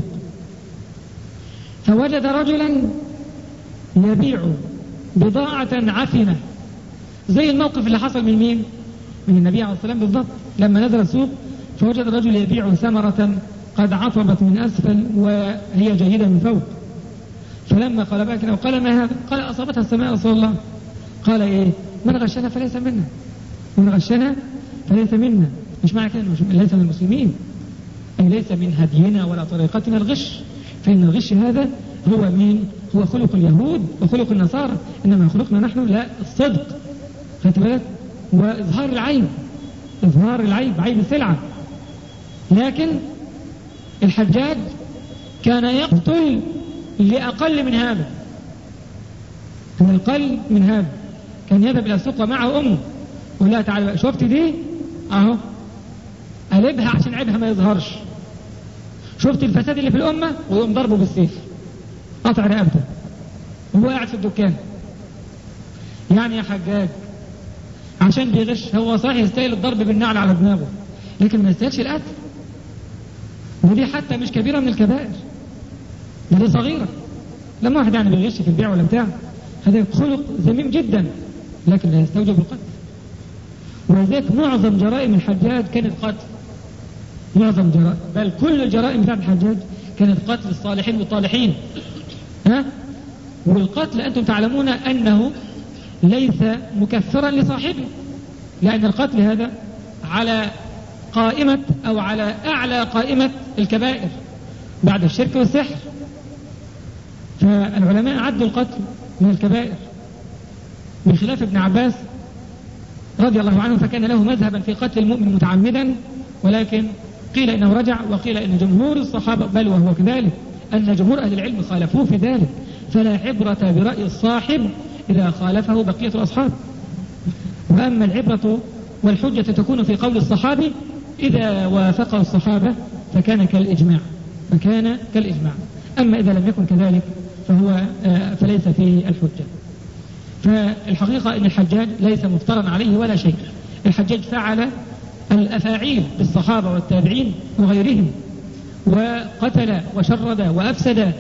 فوجد رجلا يبيع بضاعة عفنة، زي الموقف اللي حصل من مين؟ من النبي عليه الصلاة والسلام بالضبط، لما نزل السوق فوجد رجل يبيع ثمرة قد عصبت من أسفل وهي جيدة من فوق، فلما قال بقى كده وقال ما هذا؟ قال أصابتها السماء رسول الله. قال إيه؟ من غشنا فليس منا، من غشنا فليس منا. مش معنى كده ليس من المسلمين، أي ليس من هدينا ولا طريقتنا الغش، فإن الغش هذا هو مين؟ هو خلق اليهود وخلق النصارى، إنما خلقنا نحن لا الصدق، خدت بالك؟ وإظهار العيب، إظهار العيب، عيب السلعة. لكن الحجاج كان يقتل لأقل من هذا، لأقل من هذا، كان يذهب إلى السوق ومعه أمه وقال لها تعالى بقى شفت دي أهو قلبها عشان عيبها ما يظهرش، شفت الفساد اللي في الأمة، ويقوم ضربه بالسيف قطع رقبته وهو قاعد في الدكان. يعني يا حجاج عشان بيغش هو صحيح يستاهل الضرب بالنعل على دماغه، لكن ما يستاهلش القتل، ودي حتى مش كبيرة من الكبائر، دي صغيرة. لما واحد يعني بيغش في البيع ولا بتاع هذا خلق ذميم جدا، لكن لا يستوجب القتل. ولذلك معظم جرائم الحجاج كانت قتل، معظم جرائم، بل كل الجرائم بتاعت الحجاج كانت قتل الصالحين والطالحين. ها؟ والقتل أنتم تعلمون أنه ليس مكفرا لصاحبه، لأن القتل هذا على قائمة أو على أعلى قائمة الكبائر بعد الشرك والسحر، فالعلماء عدوا القتل من الكبائر، بخلاف ابن عباس رضي الله عنه فكان له مذهبا في قتل المؤمن متعمدا، ولكن قيل إنه رجع، وقيل إن جمهور الصحابة بل وهو كذلك أن جمهور أهل العلم خالفوه في ذلك، فلا عبرة برأي الصاحب إذا خالفه بقية الأصحاب. وأما العبرة والحجة تكون في قول الصحابي إذا وافقه الصحابة فكان كالإجماع، فكان كالإجماع. أما إذا لم يكن كذلك فهو فليس فيه الحجة. فالحقيقة أن الحجاج ليس مفترا عليه ولا شيء، الحجاج فعل الأفاعيل بالصحابة والتابعين وغيرهم، وقتل وشرد وأفسد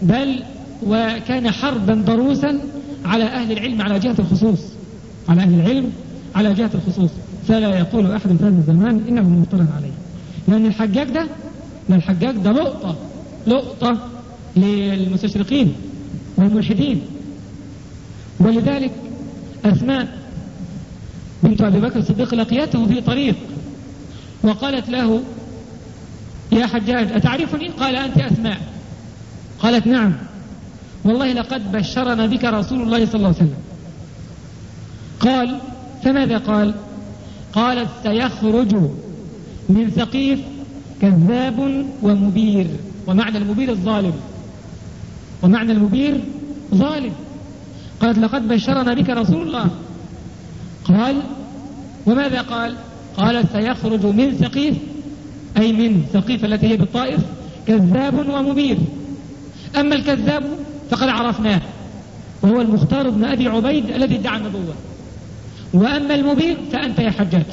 بل وكان حربا ضروسا على أهل العلم على جهة الخصوص، على أهل العلم على جهة الخصوص. فلا يقول أحد في هذا الزمان إنه مفترض عليه، لأن الحجاج ده ده الحجاج ده لقطة لقطة للمستشرقين والملحدين. ولذلك أسماء بنت أبي بكر الصديق لقيته في طريق وقالت له: يا حجاج أتعرفني؟ قال: أنت أسماء. قالت: نعم، والله لقد بشرنا بك رسول الله صلى الله عليه وسلم. قال: فماذا قال؟ قالت: سيخرج من ثقيف كذاب ومبير. ومعنى المبير الظالم، ومعنى المبير ظالم. قالت: لقد بشرنا بك رسول الله. قال: وماذا قال؟ قالت: سيخرج من ثقيف، أي من ثقيف التي هي بالطائف، كذاب ومبير. أما الكذاب فقد عرفناه، وهو المختار بن أبي عبيد الذي ادعى النبوة. وأما المبير فأنت يا حجاج.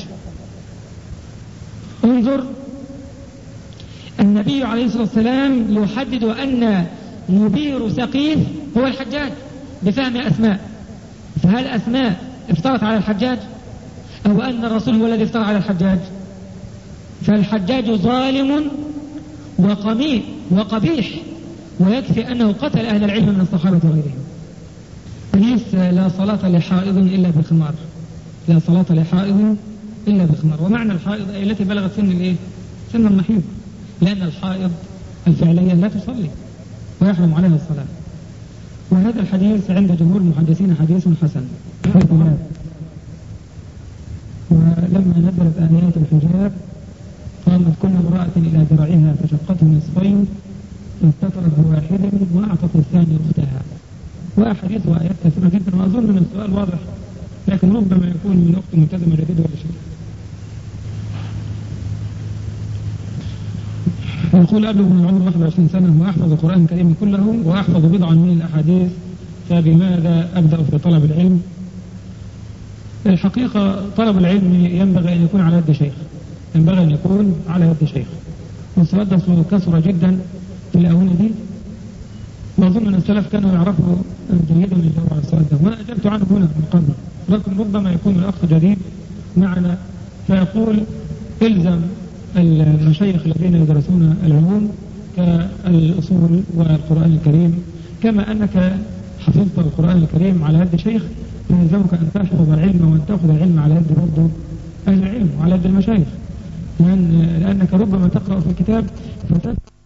انظر، النبي عليه الصلاة والسلام يحدد أن مبير ثقيف هو الحجاج بفهم أسماء. فهل أسماء افترت على الحجاج، أو أن الرسول هو الذي افترى على الحجاج؟ فالحجاج ظالم وقميء وقبيح، ويكفي أنه قتل أهل العلم من الصحابة وغيرهم. حديث: لا صلاة لحائض إلا بخمار. لا صلاة لحائض إلا بخمار. ومعنى الحائض أي التي بلغت سن الإيه؟ سن المحيض، لأن الحائض الفعلية لا تصلي ويحرم عليها الصلاة. وهذا الحديث عند جمهور المحدثين حديث حسن. ولما نزلت آيات الحجاب قامت كل امرأة إلى ذراعها فشقته نصفين، استترت بواحد وأعطت الثاني أختها. وأحاديث وآيات كثيرة جدا، وأظن من السؤال واضح، لكن ربما يكون من أخت ملتزمة جديدة ولا شيء. يقول: أبلغ من العمر واحد وعشرين سنة وأحفظ القرآن الكريم كله وأحفظ بضعا من الأحاديث، فبماذا أبدأ في طلب العلم؟ الحقيقة طلب العلم ينبغي أن يكون على يد شيخ، ينبغي أن يكون على يد شيخ. والسؤال ده كثر جدا في الآونة دي، وأظن أن السلف كانوا يعرفوا جيدا الجواب على السؤال ده، وأنا أجبت عنه هنا من قبل، لكن ربما يكون الأخ جديد معنا فيقول: إلزم المشايخ الذين يدرسون العلوم كالأصول والقرآن الكريم، كما أنك حفظت القرآن الكريم على يد شيخ، فيلزمك أن تحفظ العلم وأن تأخذ العلم على يد برضه أهل العلم وعلى يد المشايخ، لأن لأنك ربما تقرأ في الكتاب فتت